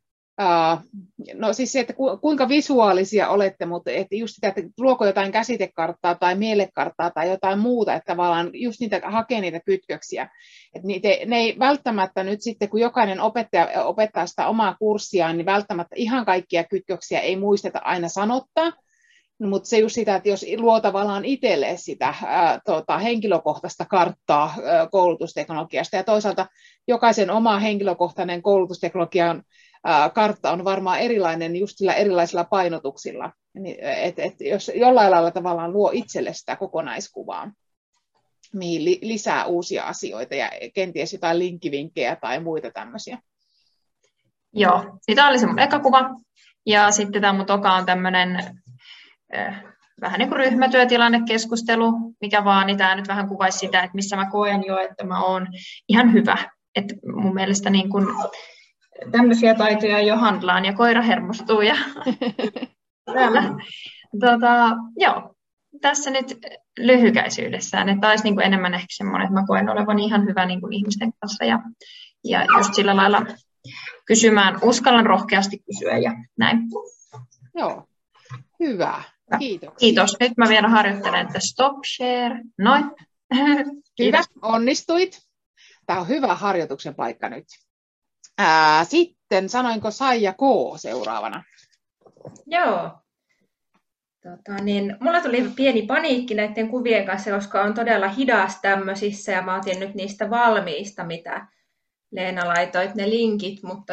no siis se, että kuinka visuaalisia olette, mutta että just sitä, että luoko jotain käsitekarttaa tai mielekarttaa tai jotain muuta, että tavallaan just niitä hakee niitä kytköksiä. Että ne ei välttämättä nyt sitten, kun jokainen opettaja opettaa sitä omaa kurssiaan, niin välttämättä ihan kaikkia kytköksiä ei muisteta aina sanottaa. No, mutta se just sitä, että jos luo tavallaan itselleen sitä henkilökohtaista karttaa koulutusteknologiasta ja toisaalta jokaisen oma henkilökohtainen koulutusteknologian kartta on varmaan erilainen just sillä erilaisilla painotuksilla. Et jos jollain lailla tavallaan luo itselle sitä kokonaiskuvaa, mihin lisää uusia asioita ja kenties jotain linkkivinkkejä tai muita tämmöisiä. Joo, tämä oli se mun eka kuva. Ja sitten tämä mun toka on tämmöinen vähän niin kuin ryhmätyötilannekeskustelu, mikä vaan, niin tämä nyt vähän kuvaisi sitä, että missä mä koen jo, että mä oon ihan hyvä. Että mun mielestä niin kuin tämmöisiä taitoja jo handlaan ja koira hermostuu. Ja joo, tässä nyt lyhykäisyydessään, että olisi niin kuin enemmän ehkä semmoinen, että mä koen olevan ihan hyvä niin kuin ihmisten kanssa ja just sillä lailla kysymään, uskallan rohkeasti kysyä ja näin. Joo, hyvä. Kiitos. Kiitos. Nyt mä vielä harjoittelen, että stop share. Noin. Hyvä, onnistuit. Tämä on hyvä harjoituksen paikka nyt. Sitten sanoinko Saija K. seuraavana? Joo. Mulla tuli pieni paniikki näiden kuvien kanssa, koska on todella hidas tämmöisissä ja mä otin nyt niistä valmiista, mitä Leena laitoit ne linkit, mutta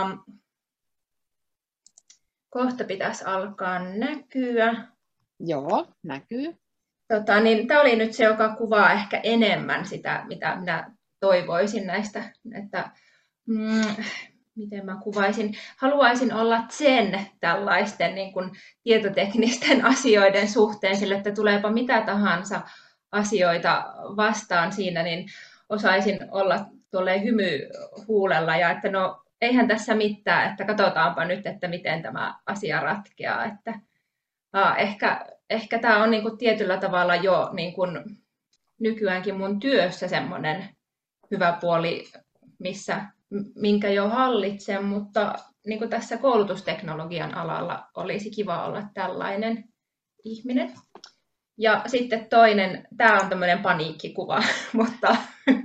kohta pitäisi alkaa näkyä. Joo, näkyy. Tämä oli nyt se, joka kuvaa ehkä enemmän sitä, mitä minä toivoisin näistä, että miten mä kuvaisin. Haluaisin olla zen tällaisten niin kuin tietoteknisten asioiden suhteen, sillä että tuleepa mitä tahansa asioita vastaan siinä, niin osaisin olla tuolleen hymy huulella ja että no eihän tässä mitään, että katsotaanpa nyt, että miten tämä asia ratkeaa. Että, ehkä tämä on niin kuin tietyllä tavalla jo niin kuin nykyäänkin mun työssä semmoinen hyvä puoli, minkä jo hallitsen, mutta niin kuin tässä koulutusteknologian alalla olisi kiva olla tällainen ihminen. Ja sitten toinen, tämä on tämmöinen paniikkikuva, mutta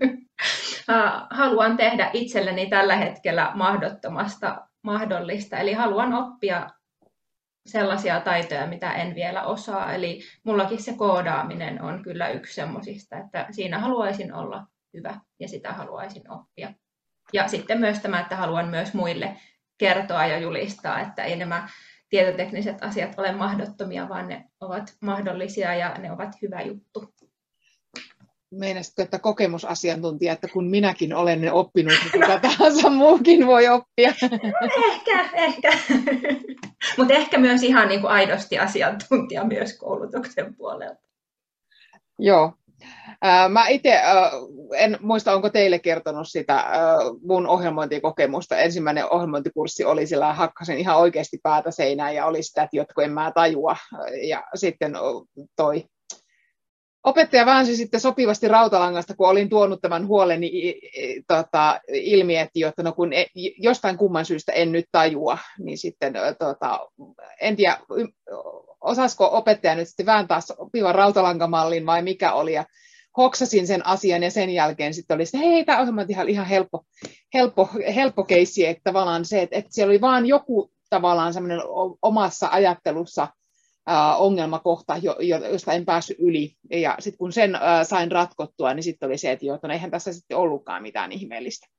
haluan tehdä itselleni tällä hetkellä mahdottomasta mahdollista. Eli haluan oppia sellaisia taitoja, mitä en vielä osaa. Eli mullakin se koodaaminen on kyllä yksi semmoisista, että siinä haluaisin olla hyvä ja sitä haluaisin oppia. Ja sitten myös tämä, että haluan myös muille kertoa ja julistaa, että ei nämä tietotekniset asiat ole mahdottomia, vaan ne ovat mahdollisia ja ne ovat hyvä juttu. Meinasitko, että kokemusasiantuntija, että kun minäkin olen ne oppinut, niin kuka tahansa muukin voi oppia? Ehkä. Mutta ehkä myös ihan niin kuin aidosti asiantuntija myös koulutuksen puolelta. Joo. Mä itse en muista, onko teille kertonut sitä mun ohjelmointikokemusta. Ensimmäinen ohjelmointikurssi oli sillä, hakkasin ihan oikeasti päätä seinään ja oli sitä, että jotkut en mä tajua. Ja sitten toi opettaja väänsi sitten sopivasti rautalangasta, kun olin tuonut tämän huoleni ilmi, että no kun jostain kumman syystä en nyt tajua, niin sitten en tiedä, osaisiko opettaja nyt sitten vääntää sopivan rautalankamallin vai mikä oli, ja hoksasin sen asian, ja sen jälkeen sitten oli se, hei, tämä on ihan helppo keissi, että tavallaan se, että siellä oli vaan joku tavallaan semmoinen omassa ajattelussa ongelmakohta, josta en päässyt yli. Ja sitten kun sen sain ratkottua, niin sitten oli se, että no eihän tässä sitten ollutkaan mitään ihmeellistä.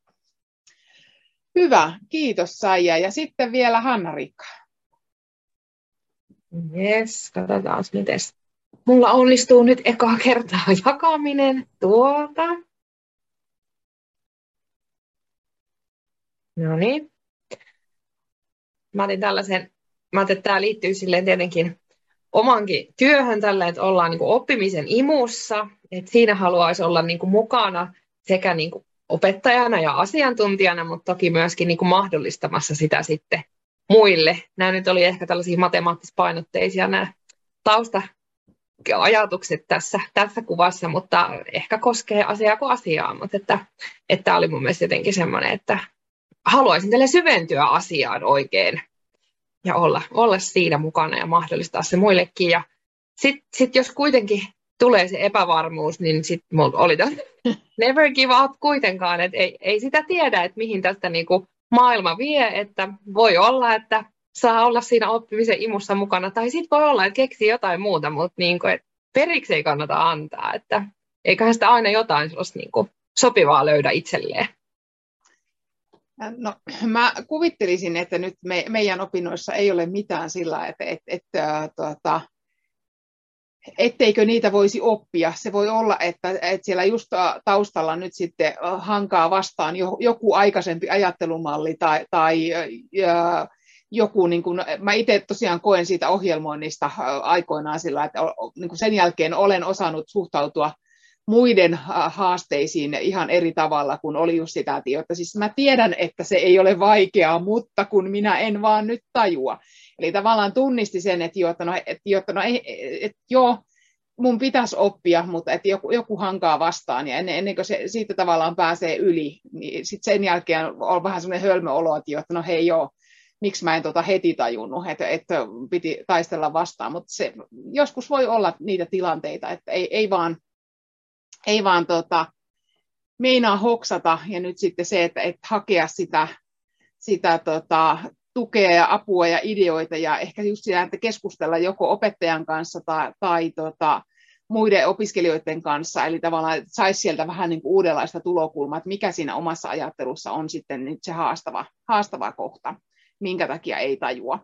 Hyvä, kiitos Saija. Ja sitten vielä Hanna-Riikka. Jes, katsotaan miten. Mulla onnistuu nyt ekaa kertaa jakaminen tuolta. No niin. Mä otin tällaisen. Mä ajattelin, että tämä liittyy silleen tietenkin omankin työhön tällä, että ollaan niin kuin oppimisen imussa. Että siinä haluaisi olla niin kuin mukana sekä niin kuin opettajana ja asiantuntijana, mutta toki myöskin niin kuin mahdollistamassa sitä sitten muille. Nämä nyt oli ehkä tällaisia matemaattispainotteisia nämä tausta-ajatukset tässä kuvassa, mutta ehkä koskee asiaa kuin asiaa. Mutta että oli mun mielestä jotenkin semmoinen, että haluaisin tälle syventyä asiaan oikein. Ja olla siinä mukana ja mahdollistaa se muillekin. Ja sit jos kuitenkin tulee se epävarmuus, niin sitten mulla oli never give up kuitenkaan. Että ei sitä tiedä, että mihin tästä niinku maailma vie. Että voi olla, että saa olla siinä oppimisen imussa mukana. Tai sitten voi olla, että keksii jotain muuta, mutta niinku, periksi ei kannata antaa. Että eiköhän sitä aina jotain niinku sopivaa löydä itselleen. No, mä kuvittelisin, että nyt meidän opinnoissa ei ole mitään sillä, että etteikö niitä voisi oppia. Se voi olla, että siellä just taustalla nyt sitten hankaa vastaan joku aikaisempi ajattelumalli tai joku, niin kuin, mä itse tosiaan koen siitä ohjelmoinnista aikoinaan sillä, että niin kuin sen jälkeen olen osannut suhtautua muiden haasteisiin ihan eri tavalla, kun oli just sitä tietoa. Siis mä tiedän, että se ei ole vaikeaa, mutta kun minä en vaan nyt tajua. Eli tavallaan tunnisti sen, että joo, mun pitäisi oppia, mutta että joku hankaa vastaan, ja ennen kuin se siitä tavallaan pääsee yli, niin sitten sen jälkeen on vähän semmoinen hölmöolo, että no hei joo, miksi mä en heti tajunnut, että piti taistella vastaan, mutta se joskus voi olla niitä tilanteita, että ei vaan meinaa hoksata, ja nyt sitten se, että hakea sitä tukea ja apua ja ideoita, ja ehkä just sitä, että keskustella joko opettajan kanssa tai muiden opiskelijoiden kanssa, eli tavallaan saisi sieltä vähän niin kuin uudenlaista tulokulmaa, että mikä siinä omassa ajattelussa on sitten nyt se haastava kohta, minkä takia ei tajua.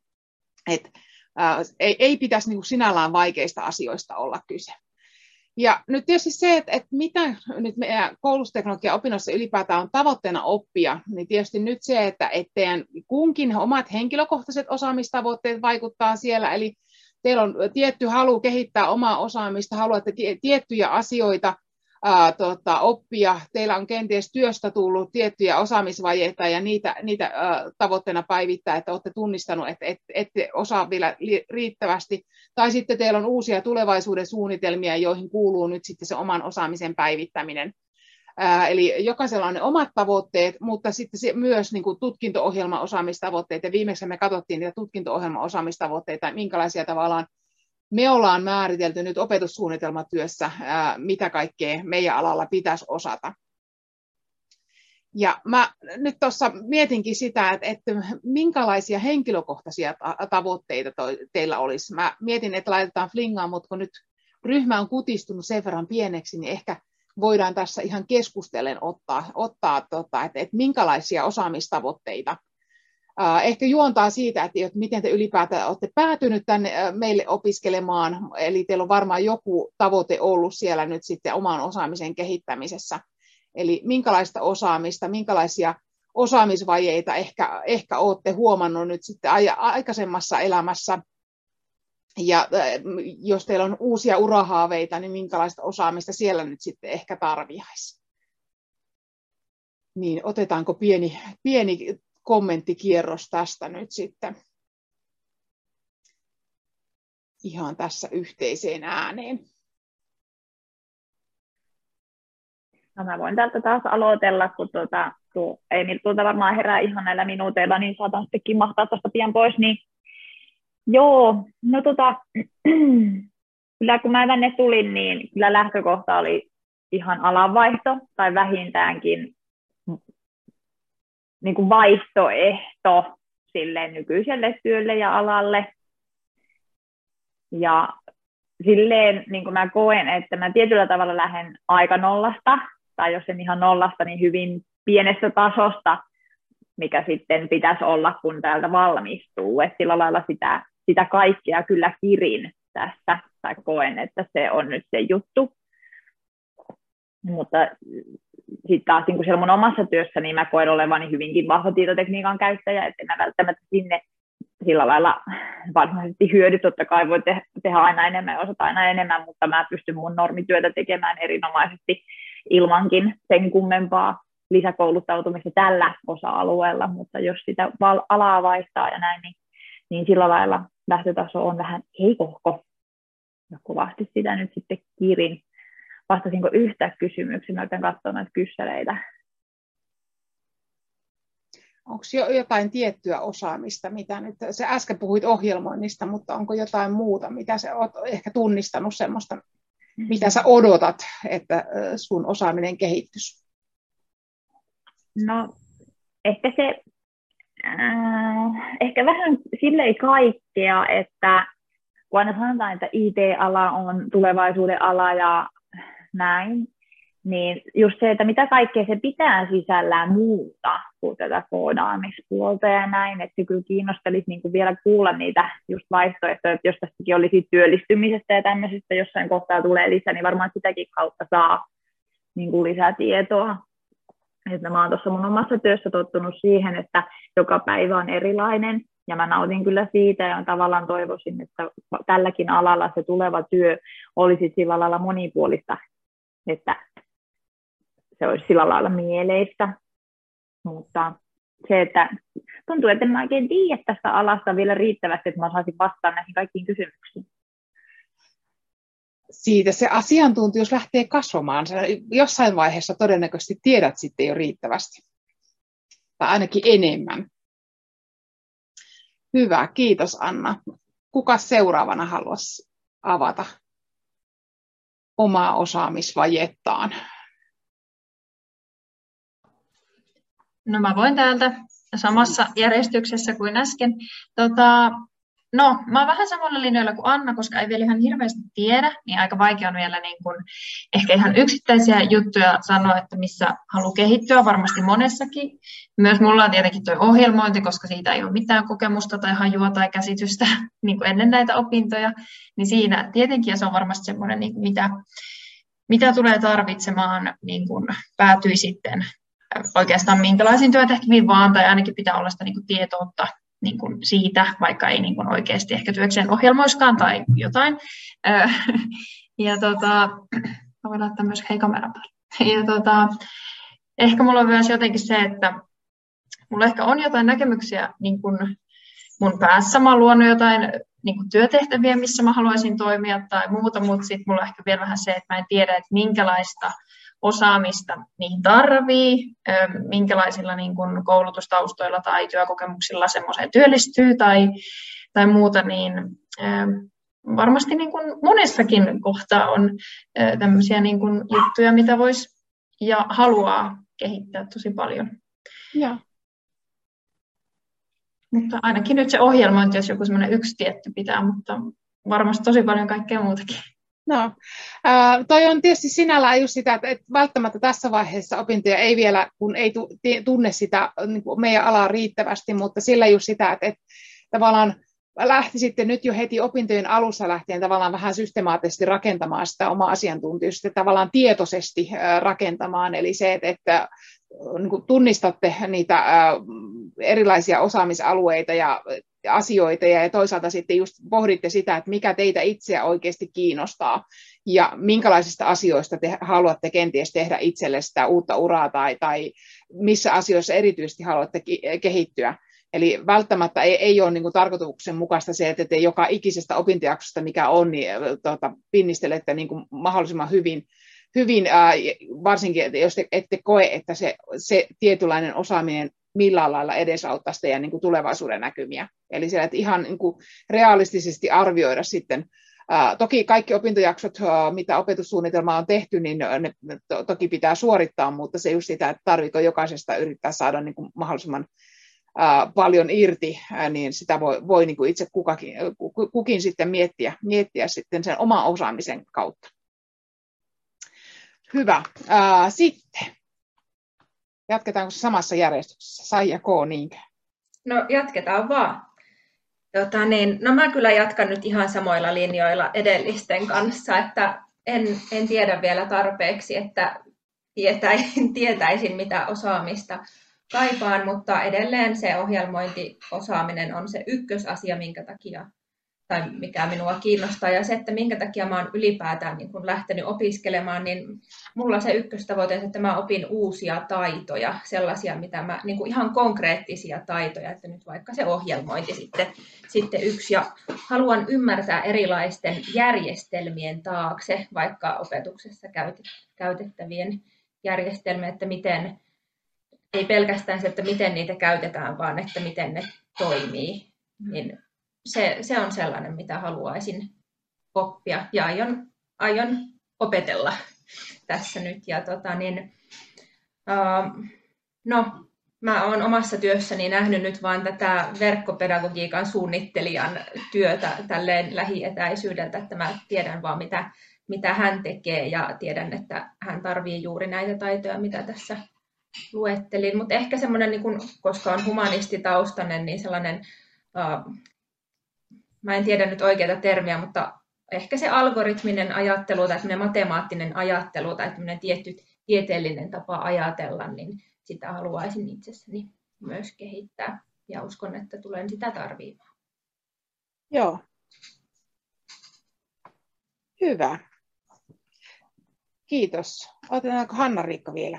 Ei pitäisi niin kuin sinällään vaikeista asioista olla kyse. Ja nyt tietysti se, että mitä nyt meidän koulutusteknologian opinnoissa ylipäätään on tavoitteena oppia, niin tietysti nyt se, että teidän kunkin omat henkilökohtaiset osaamistavoitteet vaikuttaa siellä, eli teillä on tietty halu kehittää omaa osaamista, haluatte tiettyjä asioita oppia, teillä on kenties työstä tullut tiettyjä osaamisvajeita ja niitä tavoitteena päivittää, että olette tunnistanut, että ette osaa vielä riittävästi, tai sitten teillä on uusia tulevaisuuden suunnitelmia, joihin kuuluu nyt sitten se oman osaamisen päivittäminen. Eli jokaisella on ne omat tavoitteet, mutta sitten myös niin kuin tutkinto-ohjelma-osaamistavoitteet, ja viimeksi me katsottiin niitä tutkinto-ohjelma-osaamistavoitteita, minkälaisia tavallaan me ollaan määritelty nyt opetussuunnitelmatyössä, mitä kaikkea meidän alalla pitäisi osata. Ja mä nyt tuossa mietinkin sitä, että minkälaisia henkilökohtaisia tavoitteita teillä olisi. Mä mietin, että laitetaan flingaan, mutta kun nyt ryhmä on kutistunut sen verran pieneksi, niin ehkä voidaan tässä ihan keskustellen ottaa että minkälaisia osaamistavoitteita. Ehkä juontaa siitä, että miten te ylipäätään olette päätynyt tänne meille opiskelemaan, eli teillä on varmaan joku tavoite ollut siellä nyt sitten oman osaamisen kehittämisessä. Eli minkälaista osaamista, minkälaisia osaamisvajeita ehkä olette huomannut nyt sitten aikaisemmassa elämässä, Ja jos teillä on uusia urahaaveita, niin minkälaista osaamista siellä nyt sitten ehkä tarviaisi. Niin otetaanko pieni kommenttikierros tästä nyt sitten ihan tässä yhteiseen ääneen. No mä voin täältä taas aloitella, kun Emil tuolta varmaan herää ihan näillä minuuteilla, niin saatan sitten kimahtaa tuosta pian pois. Niin joo, no kyllä kun mä tänne tulin, niin kyllä lähtökohta oli ihan alanvaihto tai vähintäänkin niin kuin vaihtoehto sille nykyiselle työlle ja alalle. Ja silleen niin kuin mä koen, että mä tietyllä tavalla lähden aika nollasta, tai jos en ihan nollasta, niin hyvin pienestä tasosta, mikä sitten pitäisi olla, kun täältä valmistuu. Et sillä lailla sitä kaikkea kyllä kirin tässä, tai koen, että se on nyt se juttu. Mutta sitten taas niin kuin siellä mun omassa työssä, niin mä koen olevani hyvinkin vahva tietotekniikan käyttäjä, että mä välttämättä sinne sillä lailla varsinaisesti hyödy. Totta kai voi tehdä aina enemmän ja osata aina enemmän, mutta mä pystyn mun normityötä tekemään erinomaisesti ilmankin sen kummempaa lisäkouluttautumista tällä osa-alueella. Mutta jos sitä alaa vaihtaa ja näin, niin sillä lailla lähtötaso on vähän heikohko. Ja kovasti sitä nyt sitten kirin. Vastasinko yhtä kysymyksiä, mä yritän katsoa näitä kyssäreitä. Onko jotain tiettyä osaamista, mitä nyt, sä äsken puhuit ohjelmoinnista, mutta onko jotain muuta, mitä sä oot ehkä tunnistanut semmoista, mitä sä odotat, että sun osaaminen kehittyisi? No, ehkä ehkä vähän silleen kaikkea, että kun aina sanotaan, että IT-ala on tulevaisuuden ala ja näin, niin just se, että mitä kaikkea se pitää sisällään muuta kuin tätä koodaamispuolta ja näin, että se kyllä kiinnostelisi niin kuin vielä kuulla niitä just vaihtoehtoja, että jos tästäkin olisi työllistymisestä ja tämmöisestä jossain kohtaa tulee lisää, niin varmaan sitäkin kautta saa niin kuin lisää tietoa. Että mä oon tuossa mun omassa työssä tottunut siihen, että joka päivä on erilainen, ja mä nautin kyllä siitä, ja tavallaan toivoisin, että tälläkin alalla se tuleva työ olisi sillä lailla monipuolista, että se olisi sillä lailla mieleistä. Mutta se, että tuntuu, että en mä oikein tiedä tästä alasta vielä riittävästi, että mä osaisin vastata näihin kaikkiin kysymyksiin. Siitä se asiantuntijuus lähtee kasvamaan. Sä jossain vaiheessa todennäköisesti tiedät sitten jo riittävästi. Tai ainakin enemmän. Hyvä, kiitos Anna. Kuka seuraavana haluaisi avata omaa osaamisvajettaan? No mä voin täältä samassa järjestyksessä kuin äsken. No, mä oon vähän samalla linjoilla kuin Anna, koska ei vielä ihan hirveästi tiedä, niin aika vaikea on vielä niin kuin ehkä ihan yksittäisiä juttuja sanoa, että missä haluaa kehittyä, varmasti monessakin. Myös mulla on tietenkin tuo ohjelmointi, koska siitä ei ole mitään kokemusta tai hajua tai käsitystä niin kuin ennen näitä opintoja, niin siinä tietenkin, ja se on varmasti semmoinen, niin kuin mitä tulee tarvitsemaan, niin kuin päätyi sitten oikeastaan minkälaisiin työtehtäviin vaan, tai ainakin pitää olla sitä niin kuin tietoutta niin kuin siitä, vaikka ei niin kuin oikeasti ehkä työkseen ohjelmoiskaan tai jotain. Ja mä voin laittaa myös kameran päälle. Ja ehkä mulla on myös jotenkin se, että mulla ehkä on jotain näkemyksiä niin kuin mun päässä. Mä oon luonut jotain niin kuin työtehtäviä, missä mä haluaisin toimia tai muuta, mutta sitten mulla on ehkä vielä vähän se, että mä en tiedä, että minkälaista osaamista niihin tarvii, minkälaisilla niin kuin koulutustaustoilla tai työkokemuksilla semmoiseen työllistyy tai muuta, niin varmasti niin kuin monessakin kohtaa on tämmöisiä niin kuin juttuja, mitä voisi ja haluaa kehittää tosi paljon. Ja. Mutta ainakin nyt se ohjelmointi, jos joku semmoinen yksi tietty pitää, mutta varmasti tosi paljon kaikkea muutakin. No, toi on tietysti sinällään just sitä, että välttämättä tässä vaiheessa opintoja ei vielä, kun ei tunne sitä niin kuin meidän alaa riittävästi, mutta sillä just sitä, että tavallaan lähti sitten nyt jo heti opintojen alussa lähtien tavallaan vähän systemaattisesti rakentamaan sitä omaa asiantuntijuutta, tavallaan tietoisesti rakentamaan, eli se, että niin kuin tunnistatte niitä erilaisia osaamisalueita ja asioita ja toisaalta sitten just pohditte sitä, että mikä teitä itseä oikeasti kiinnostaa ja minkälaisista asioista te haluatte kenties tehdä itselle sitä uutta uraa tai missä asioissa erityisesti haluatte kehittyä. Eli välttämättä ei ole niin kuin tarkoituksenmukaista se, että te joka ikisestä opintojaksosta, mikä on, niin pinnistelette niin kuin mahdollisimman hyvin, varsinkin jos ette koe, että se tietynlainen osaaminen millään lailla edesauttaisi teidän niin kuin tulevaisuuden näkymiä. Eli siellä, että ihan niin kuin realistisesti arvioida sitten. Toki kaikki opintojaksot, mitä opetussuunnitelmaa on tehty, niin ne toki pitää suorittaa, mutta se just sitä, että tarvitseeko jokaisesta yrittää saada niin kuin mahdollisimman paljon irti, niin sitä voi niin kuin itse kukin sitten miettiä sitten sen oman osaamisen kautta. Hyvä. Sitten jatketaanko samassa järjestyksessä? Saija K. niinkö? No jatketaan vaan. No mä kyllä jatkan nyt ihan samoilla linjoilla edellisten kanssa, että en tiedä vielä tarpeeksi, että tietäisin mitä osaamista kaipaan, mutta edelleen se ohjelmointiosaaminen on se ykkösasia, mikä minua kiinnostaa. Ja se, että minkä takia mä oon ylipäätään niin kun lähtenyt opiskelemaan, niin mulla se ykköstavoite on, että mä opin uusia taitoja, sellaisia, mitä mä, niin kuin ihan konkreettisia taitoja, että nyt vaikka se ohjelmointi sitten yksi. Ja haluan ymmärtää erilaisten järjestelmien taakse, vaikka opetuksessa käytettävien järjestelmien, että miten, ei pelkästään se, että miten niitä käytetään, vaan että miten ne toimii. Niin se on sellainen, mitä haluaisin oppia ja aion opetella tässä nyt. Ja mä oon omassa työssäni nähnyt nyt vaan tätä verkkopedagogiikan suunnittelijan työtä tälleen lähietäisyydeltä, että mä tiedän vaan mitä hän tekee ja tiedän, että hän tarvii juuri näitä taitoja, mitä tässä luettelin. Mutta ehkä semmoinen, niin koska on humanistitaustainen, niin sellainen mä en tiedä nyt oikeaa termiä, mutta ehkä se algoritminen ajattelu tai matemaattinen ajattelu tai tietty tieteellinen tapa ajatella, niin sitä haluaisin itsessäni myös kehittää ja uskon, että tulen sitä tarvitsemaan. Joo. Hyvä. Kiitos. Otetaanko Hanna-Riikka vielä?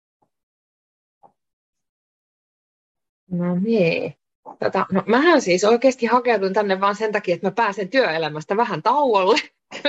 No niin. No, mähän siis oikeasti hakeudun tänne vaan sen takia, että mä pääsen työelämästä vähän tauolle.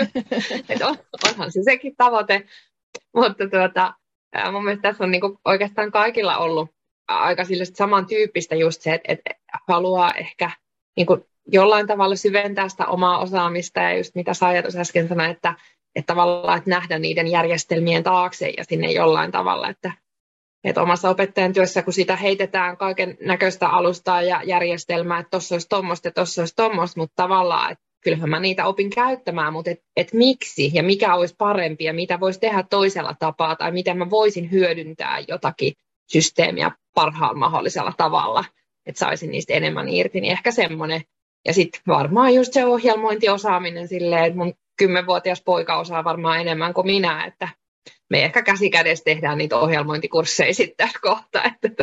Onhan se sekin tavoite. Mutta mun mielestä tässä on niinku oikeastaan kaikilla ollut aika samantyyppistä just se, että haluaa ehkä niinku jollain tavalla syventää sitä omaa osaamista ja just mitä Saija tuossa äsken sanoi, että tavallaan että nähdä niiden järjestelmien taakse ja sinne jollain tavalla, että omassa opettajan työssä, kun sitä heitetään kaiken näköistä alustaa ja järjestelmää, että tuossa olisi tuommoista ja tuossa olisi tuommoista, mutta tavallaan, että kyllähän mä niitä opin käyttämään, mutta et miksi ja mikä olisi parempi ja mitä voisi tehdä toisella tapaa tai miten mä voisin hyödyntää jotakin systeemiä parhaalla mahdollisella tavalla, että saisin niistä enemmän irti, niin ehkä semmoinen. Ja sitten varmaan just se ohjelmointiosaaminen silleen, että mun 10-vuotias poika osaa varmaan enemmän kuin minä, että me ehkä käsikädessä tehdään niitä ohjelmointikursseja sitten kohta,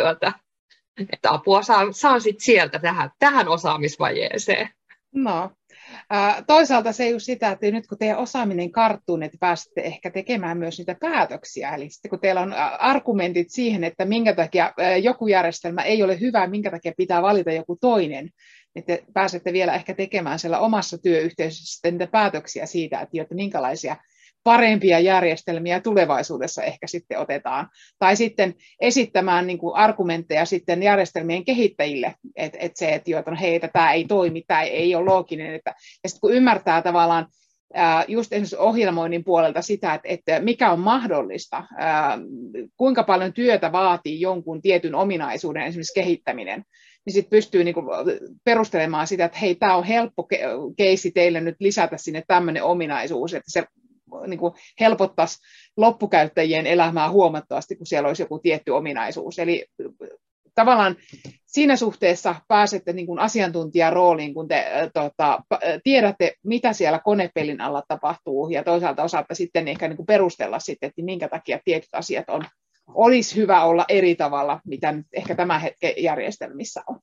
että apua saan sitten sieltä tähän osaamisvajeeseen. No, toisaalta se just sitä, että nyt kun teidän osaaminen karttuu, niin te pääsette ehkä tekemään myös niitä päätöksiä. Eli sitten kun teillä on argumentit siihen, että minkä takia joku järjestelmä ei ole hyvä, minkä takia pitää valita joku toinen, niin te pääsette vielä ehkä tekemään siellä omassa työyhteisössä niitä päätöksiä siitä, että minkälaisia parempia järjestelmiä tulevaisuudessa ehkä sitten otetaan. Tai sitten esittämään niin kuin argumentteja sitten järjestelmien kehittäjille, että hei, tämä ei toimi, tämä ei ole looginen. Ja sitten kun ymmärtää tavallaan just esimerkiksi ohjelmoinnin puolelta sitä, että mikä on mahdollista, kuinka paljon työtä vaatii jonkun tietyn ominaisuuden esimerkiksi kehittäminen, niin sitten pystyy niin kuin perustelemaan sitä, että hei, tämä on helppo keissi teille nyt lisätä sinne tämmöinen ominaisuus, että se niin kuin helpottaisi loppukäyttäjien elämää huomattavasti, kun siellä olisi joku tietty ominaisuus. Eli tavallaan siinä suhteessa pääsette niin kuin asiantuntijan rooliin, kun te tiedätte, mitä siellä konepelin alla tapahtuu, ja toisaalta osaatte sitten ehkä niin kuin perustella sitten, että minkä takia tietyt asiat olisi hyvä olla eri tavalla, mitä nyt ehkä tämän hetken järjestelmissä on.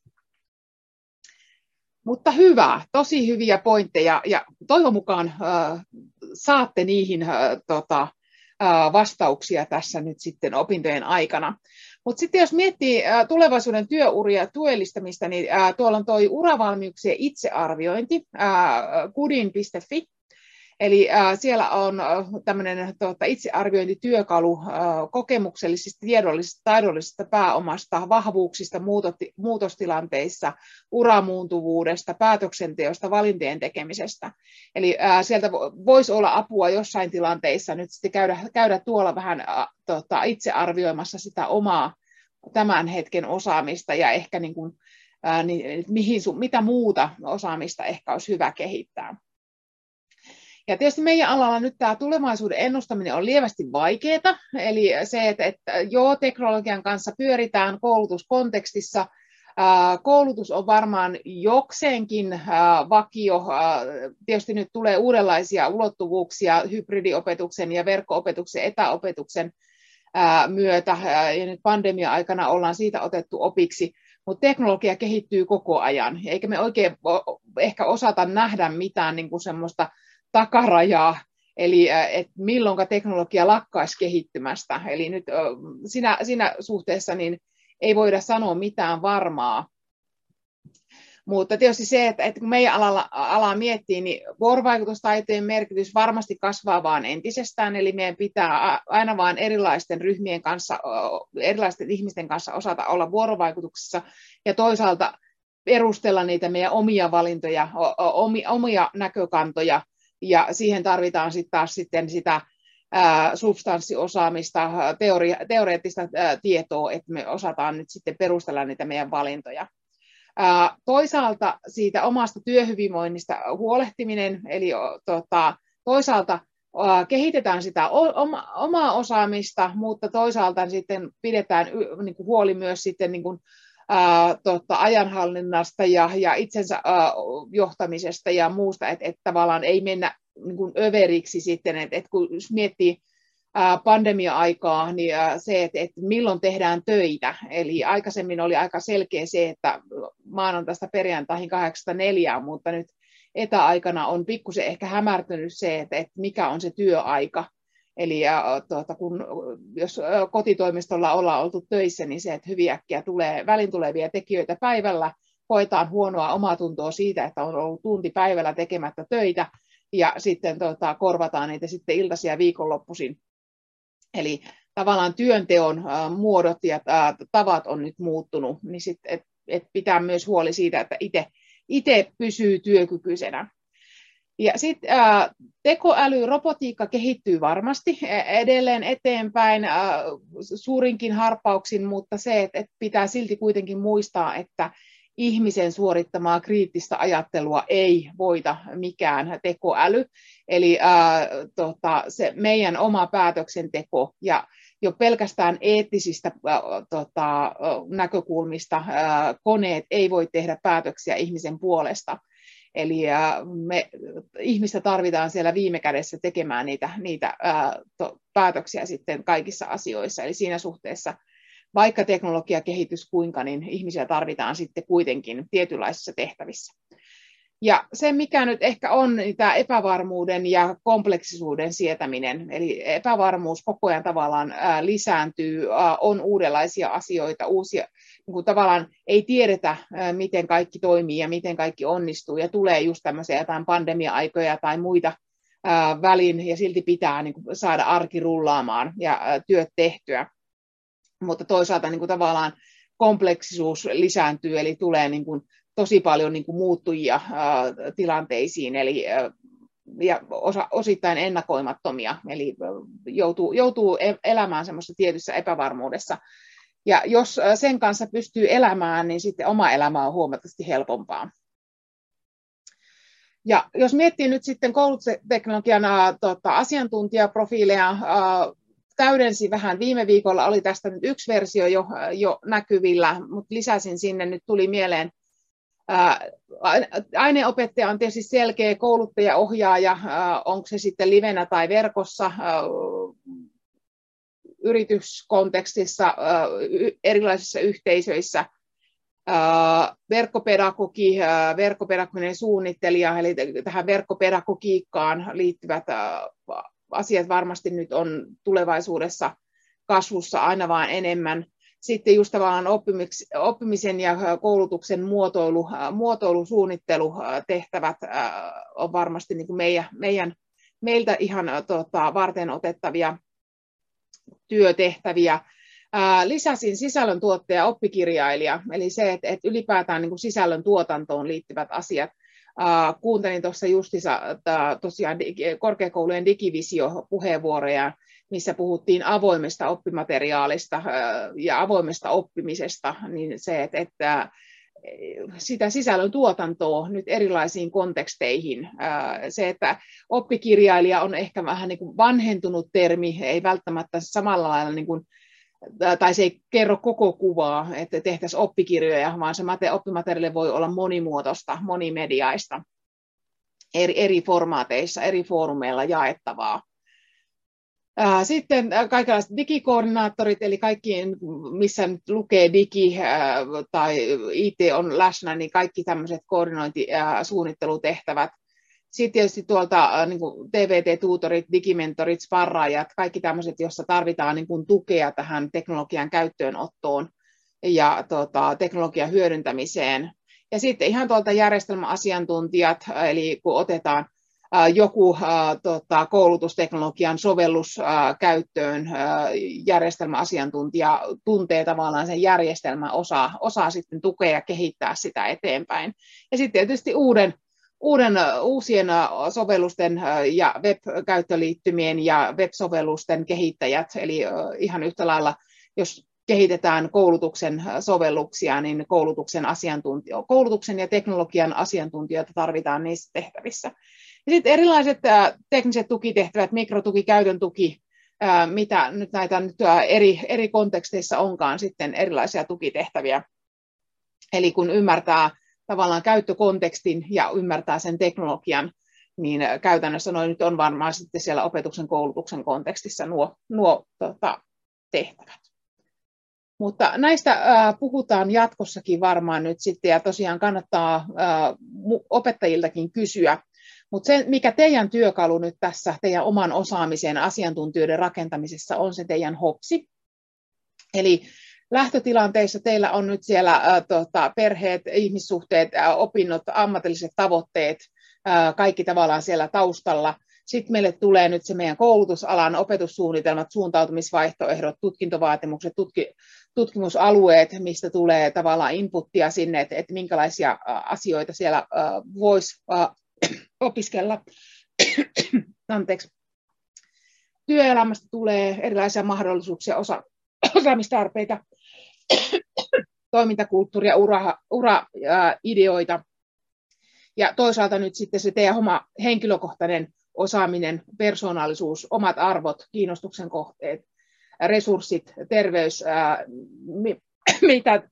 Mutta hyvä, tosi hyviä pointteja, ja toivon mukaan saatte niihin vastauksia tässä nyt sitten opintojen aikana. Mutta sitten jos miettii tulevaisuuden työuria ja työllistämistä, niin tuolla on tuo uravalmiuksien itsearviointi, kudin.fi. Eli siellä on tämmöinen itsearviointityökalu kokemuksellisista, tiedollisista, taidollisista pääomasta, vahvuuksista muutostilanteissa, uramuuntuvuudesta, päätöksenteosta, valintojen tekemisestä. Eli sieltä voisi olla apua jossain tilanteissa nyt sitten käydä tuolla vähän itsearvioimassa sitä omaa tämän hetken osaamista ja ehkä niin kuin, mitä muuta osaamista ehkä olisi hyvä kehittää. Ja tietysti meidän alalla nyt tämä tulevaisuuden ennustaminen on lievästi vaikeaa, eli se, että teknologian kanssa pyöritään koulutuskontekstissa. Koulutus on varmaan jokseenkin vakio. Tietysti nyt tulee uudenlaisia ulottuvuuksia hybridiopetuksen ja verkko-opetuksen, etäopetuksen myötä, ja nyt pandemia-aikana ollaan siitä otettu opiksi, mutta teknologia kehittyy koko ajan, eikä me oikein ehkä osata nähdä mitään niin kuin semmoista takarajaa, eli että milloinka teknologia lakkaisi kehittymästä. Eli nyt siinä suhteessa niin ei voida sanoa mitään varmaa. Mutta tietysti se, että kun meidän alaa miettii, niin vuorovaikutustaitojen merkitys varmasti kasvaa vaan entisestään, eli meidän pitää aina vaan erilaisten ryhmien kanssa, erilaisten ihmisten kanssa osata olla vuorovaikutuksessa, ja toisaalta perustella niitä meidän omia valintoja, omia näkökantoja, ja siihen tarvitaan sitten taas sitä substanssiosaamista, teoreettista tietoa, että me osataan nyt sitten perustella niitä meidän valintoja. Toisaalta siitä omasta työhyvinvoinnista huolehtiminen, eli toisaalta kehitetään sitä omaa osaamista, mutta toisaalta sitten pidetään niin kuin huoli myös sitten niin kuin, ajanhallinnasta ja itsensä johtamisesta ja muusta, että tavallaan ei mennä niin kuin överiksi sitten, että kun miettii pandemia-aikaa, niin se, että milloin tehdään töitä, eli aikaisemmin oli aika selkeä se, että maanantaista perjantaihin 8-4, mutta nyt etäaikana on pikkusen ehkä hämärtynyt se, että mikä on se työaika. Eli jos kotitoimistolla ollaan oltu töissä, niin se, että hyvin äkkiä tulee välintulevia tekijöitä päivällä, koetaan huonoa omatuntoa siitä, että on ollut tunti päivällä tekemättä töitä, ja sitten korvataan niitä sitten iltaisin ja viikonloppuisin. Eli tavallaan työnteon muodot ja tavat on nyt muuttunut, niin sitten et pitää myös huoli siitä, että itse pysyy työkykyisenä. Ja sitten tekoäly, robotiikka kehittyy varmasti edelleen eteenpäin suurinkin harppauksin, mutta se, että pitää silti kuitenkin muistaa, että ihmisen suorittamaa kriittistä ajattelua ei voita mikään tekoäly. Eli se meidän oma päätöksenteko ja jo pelkästään eettisistä näkökulmista koneet ei voi tehdä päätöksiä ihmisen puolesta. Eli ihmistä tarvitaan siellä viime kädessä tekemään niitä päätöksiä sitten kaikissa asioissa. Eli siinä suhteessa, vaikka teknologia kehitys kuinka, niin ihmisiä tarvitaan sitten kuitenkin tietynlaisissa tehtävissä. Ja se, mikä nyt ehkä on, niin tämä epävarmuuden ja kompleksisuuden sietäminen. Eli epävarmuus koko ajan tavallaan lisääntyy, on uudenlaisia asioita, uusia, niin kuin tavallaan ei tiedetä, miten kaikki toimii ja miten kaikki onnistuu, ja tulee just tämmöisiä jotain pandemia-aikoja tai muita väliin, ja silti pitää niin kuin saada arki rullaamaan ja työt tehtyä. Mutta toisaalta niin kuin tavallaan kompleksisuus lisääntyy, eli tulee niin kuin tosi paljon niin kuin muuttujia tilanteisiin, eli ja osittain ennakoimattomia, eli joutuu elämään semmoisessa tietyssä epävarmuudessa. Ja jos sen kanssa pystyy elämään, niin sitten oma elämä on huomattavasti helpompaa. Ja jos miettii nyt sitten koulutusteknologian asiantuntijaprofiileja, täydensin vähän. Viime viikolla oli tästä nyt yksi versio jo näkyvillä, mutta lisäsin sinne, nyt tuli mieleen. Aineopettaja on tietysti selkeä kouluttaja, ohjaaja, onko se sitten livenä tai verkossa, yrityskontekstissa, erilaisissa yhteisöissä. Verkkopedagogi, verkkopedagoginen suunnittelija, eli tähän verkkopedagogiikkaan liittyvät asiat varmasti nyt on tulevaisuudessa kasvussa aina vaan enemmän. Sitten just tavallaan oppimisen ja koulutuksen muotoilusuunnittelutehtävät on varmasti niin kuin meiltä ihan varten otettavia työtehtäviä. Lisäsin sisällöntuottaja oppikirjailija, eli se, että ylipäätään niin kuin sisällön tuotantoon liittyvät asiat. Kuuntelin tuossa justiinsa tosiaan korkeakoulujen digivisio-puheenvuoroja, missä puhuttiin avoimesta oppimateriaalista ja avoimesta oppimisesta, niin se, että sitä sisällön tuotantoa nyt erilaisiin konteksteihin. Se, että oppikirjailija on ehkä vähän niin kuin vanhentunut termi, ei välttämättä samalla lailla niin kuin, tai se ei kerro koko kuvaa, että tehtäisiin oppikirjoja, vaan se oppimateriaali voi olla monimuotoista, monimediaista, eri formaateissa, eri foorumeilla jaettavaa. Sitten kaikenlaiset digikoordinaattorit, eli kaikki, missä nyt lukee digi tai IT on läsnä, niin kaikki tämmöiset koordinointisuunnittelutehtävät. Sitten tietysti tuolta niin kuin TVT-tuutorit, digimentorit, sparraajat, kaikki tämmöiset, joissa tarvitaan niin kuin tukea tähän teknologian käyttöönottoon ja teknologian hyödyntämiseen. Ja sitten ihan tuolta järjestelmäasiantuntijat, eli kun otetaan joku koulutusteknologian sovellus käyttöön, järjestelmäasiantuntija tuntee tavallaan sen järjestelmän, osaa sitten tukea ja kehittää sitä eteenpäin. Ja sitten tietysti uusien sovellusten ja web-käyttöliittymien ja web-sovellusten kehittäjät, eli ihan yhtä lailla, jos kehitetään koulutuksen sovelluksia, niin koulutuksen ja teknologian asiantuntijoita tarvitaan niissä tehtävissä. Ja sitten erilaiset tekniset tukitehtävät, mikrotuki, käytön tuki, mitä nyt näitä eri konteksteissa onkaan sitten erilaisia tukitehtäviä. Eli kun ymmärtää tavallaan käyttökontekstin ja ymmärtää sen teknologian, niin käytännössä nyt on varmaan sitten siellä opetuksen koulutuksen kontekstissa nuo tehtävät. Mutta näistä puhutaan jatkossakin varmaan nyt sitten, ja tosiaan kannattaa opettajiltakin kysyä. Mutta se, mikä teidän työkalu nyt tässä, teidän oman osaamisen asiantuntijoiden rakentamisessa, on se teidän HOPSI. Eli lähtötilanteissa teillä on nyt siellä perheet, ihmissuhteet, opinnot, ammatilliset tavoitteet, kaikki tavallaan siellä taustalla. Sitten meille tulee nyt se meidän koulutusalan opetussuunnitelmat, suuntautumisvaihtoehdot, tutkintovaatimukset, tutkimusalueet, mistä tulee tavallaan inputtia sinne, että minkälaisia asioita siellä voisi opiskella. Anteeksi. Työelämästä tulee erilaisia mahdollisuuksia, osaamistarpeita, toimintakulttuuria, uraideoita. Ja toisaalta nyt sitten se teidän oma henkilökohtainen osaaminen, persoonallisuus, omat arvot, kiinnostuksen kohteet, resurssit, terveys, mitä...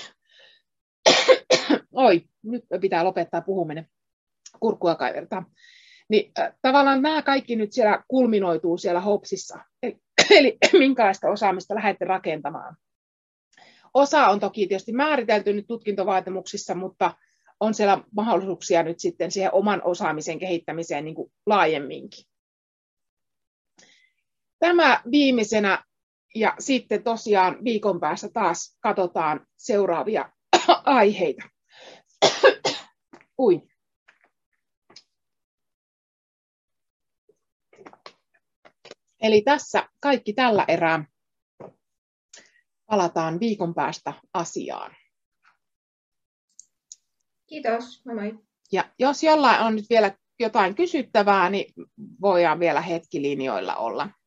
Oi, nyt pitää lopettaa puhuminen, kurkkua kaivertaa. Niin, tavallaan nämä kaikki nyt siellä kulminoituu siellä HOPSissa. Eli minkälaista osaamista lähdette rakentamaan. Osa on toki tietysti määritelty nyt tutkintovaatimuksissa, mutta on siellä mahdollisuuksia nyt sitten siihen oman osaamisen kehittämiseen niin kuin laajemminkin. Tämä viimeisenä, ja sitten tosiaan viikon päästä taas katsotaan seuraavia aiheita. Ui. Eli tässä kaikki tällä erää. Palataan viikon päästä asiaan. Kiitos, moi moi. Ja jos jollain on nyt vielä jotain kysyttävää, niin voidaan vielä hetki linjoilla olla.